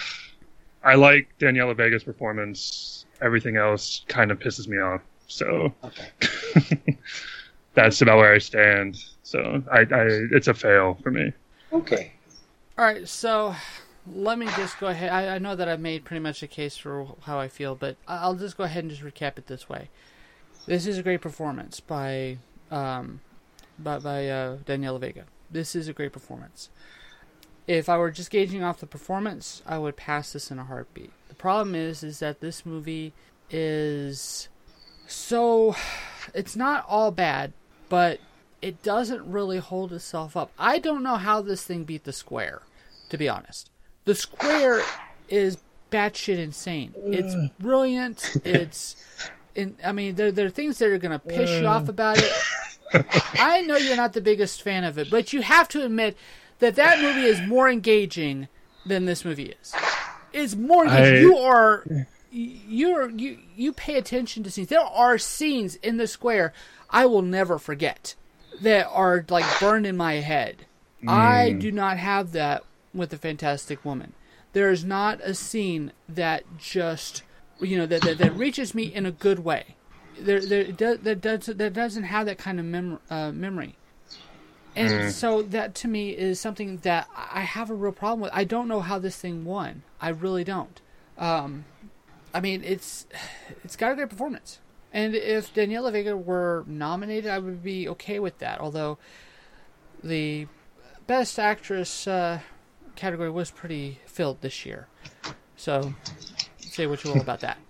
I like Daniela Vega's performance. Everything else kind of pisses me off. So Okay. that's about where I stand. So I, I it's a fail for me. Okay. All right, so let me just go ahead. I, I know that I've made pretty much a case for how I feel, but I'll just go ahead and just recap it this way. This is a great performance by um, by, by uh, Daniela Vega. This is a great performance. If I were just gauging off the performance, I would pass this in a heartbeat. The problem is, is that this movie is so... It's not all bad, but it doesn't really hold itself up. I don't know how this thing beat The Square, to be honest. The Square is batshit insane. It's brilliant. It's, in, I mean, there, there are things that are going to piss you off about it. I know you're not the biggest fan of it, but you have to admit that that movie is more engaging than this movie is. It's more engaging. I... You are, you're, you, you pay attention to scenes. There are scenes in The Square I will never forget that are like burned in my head. Mm. I do not have that with The Fantastic Woman. There is not a scene that just, you know, that that, that reaches me in a good way. There, there that does that doesn't have that kind of mem- uh, memory, and mm. so that to me is something that I have a real problem with. I don't know how this thing won. I really don't. Um, I mean, it's it's got a great performance, and if Daniela Vega were nominated, I would be okay with that. Although the Best Actress uh, category was pretty filled this year, so say what you will about that.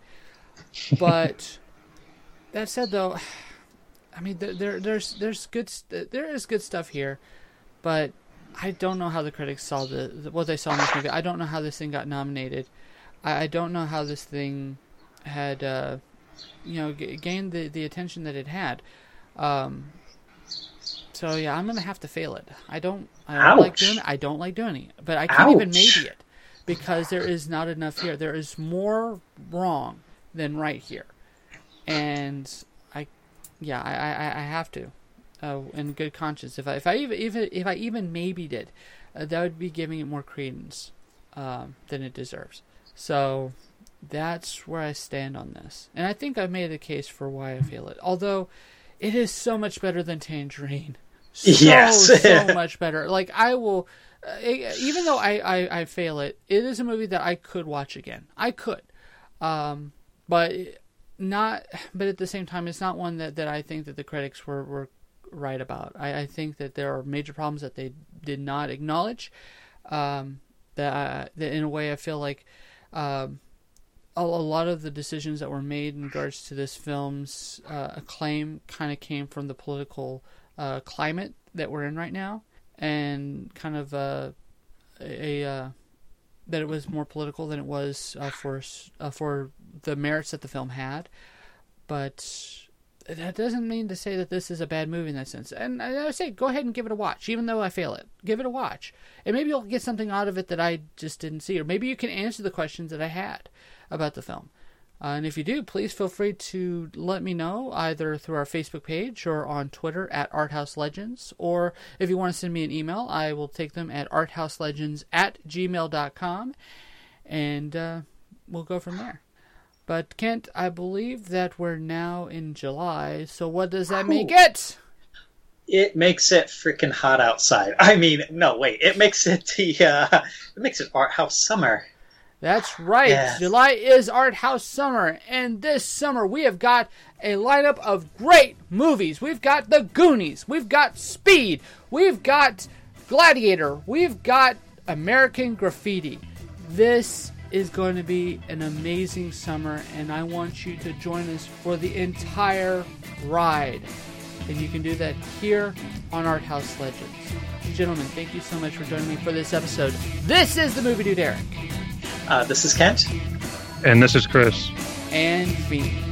But that said, though, I mean, there, there's there's good there is good stuff here, but I don't know how the critics saw the, the what they saw in this movie. I don't know how this thing got nominated. I, I don't know how this thing had uh, you know g- gained the, the attention that it had. Um, so yeah, I'm gonna have to fail it. I don't I don't Ouch. like doing it. I don't like doing it, but I can't Ouch. even maybe it because there is not enough here. There is more wrong than right here. And I, yeah, I, I, I have to, uh, in good conscience. If I, if I even, even if I even maybe did, uh, that would be giving it more credence um, than it deserves. So that's where I stand on this, and I think I've made a case for why I feel it. Although it is so much better than Tangerine, so yes. so much better. Like I will, uh, even though I, I, I fail it, it is a movie that I could watch again. I could, um, but. Not, but at the same time, it's not one that, that I think that the critics were, were right about. I, I think that there are major problems that they did not acknowledge. Um, that, I, that in a way, I feel like um, a, a lot of the decisions that were made in regards to this film's uh, acclaim kind of came from the political uh, climate that we're in right now, and kind of uh, a. a uh, that it was more political than it was uh, for uh, for the merits that the film had, but that doesn't mean to say that this is a bad movie in that sense. And I would say go ahead and give it a watch, even though I fail it. Give it a watch, and maybe you'll get something out of it that I just didn't see, or maybe you can answer the questions that I had about the film. Uh, and if you do, please feel free to let me know either through our Facebook page or on Twitter at Arthouse Legends. Or if you want to send me an email, I will take them at arthouselegends at gmail dot com. And uh, we'll go from there. But Kent, I believe that we're now in July. So what does that make it? It makes it freaking hot outside. I mean, no, wait. It makes it the uh, it makes it Art House Summer. That's right. Yes. July is Art House Summer, and this summer we have got a lineup of great movies. We've got The Goonies, we've got Speed, we've got Gladiator, we've got American Graffiti. This is going to be an amazing summer, and I want you to join us for the entire ride. And you can do that here on Art House Legends. Gentlemen, thank you so much for joining me for this episode. This is the Movie Dude Eric. Uh, this is Kent. And this is Chris. And Phoenix.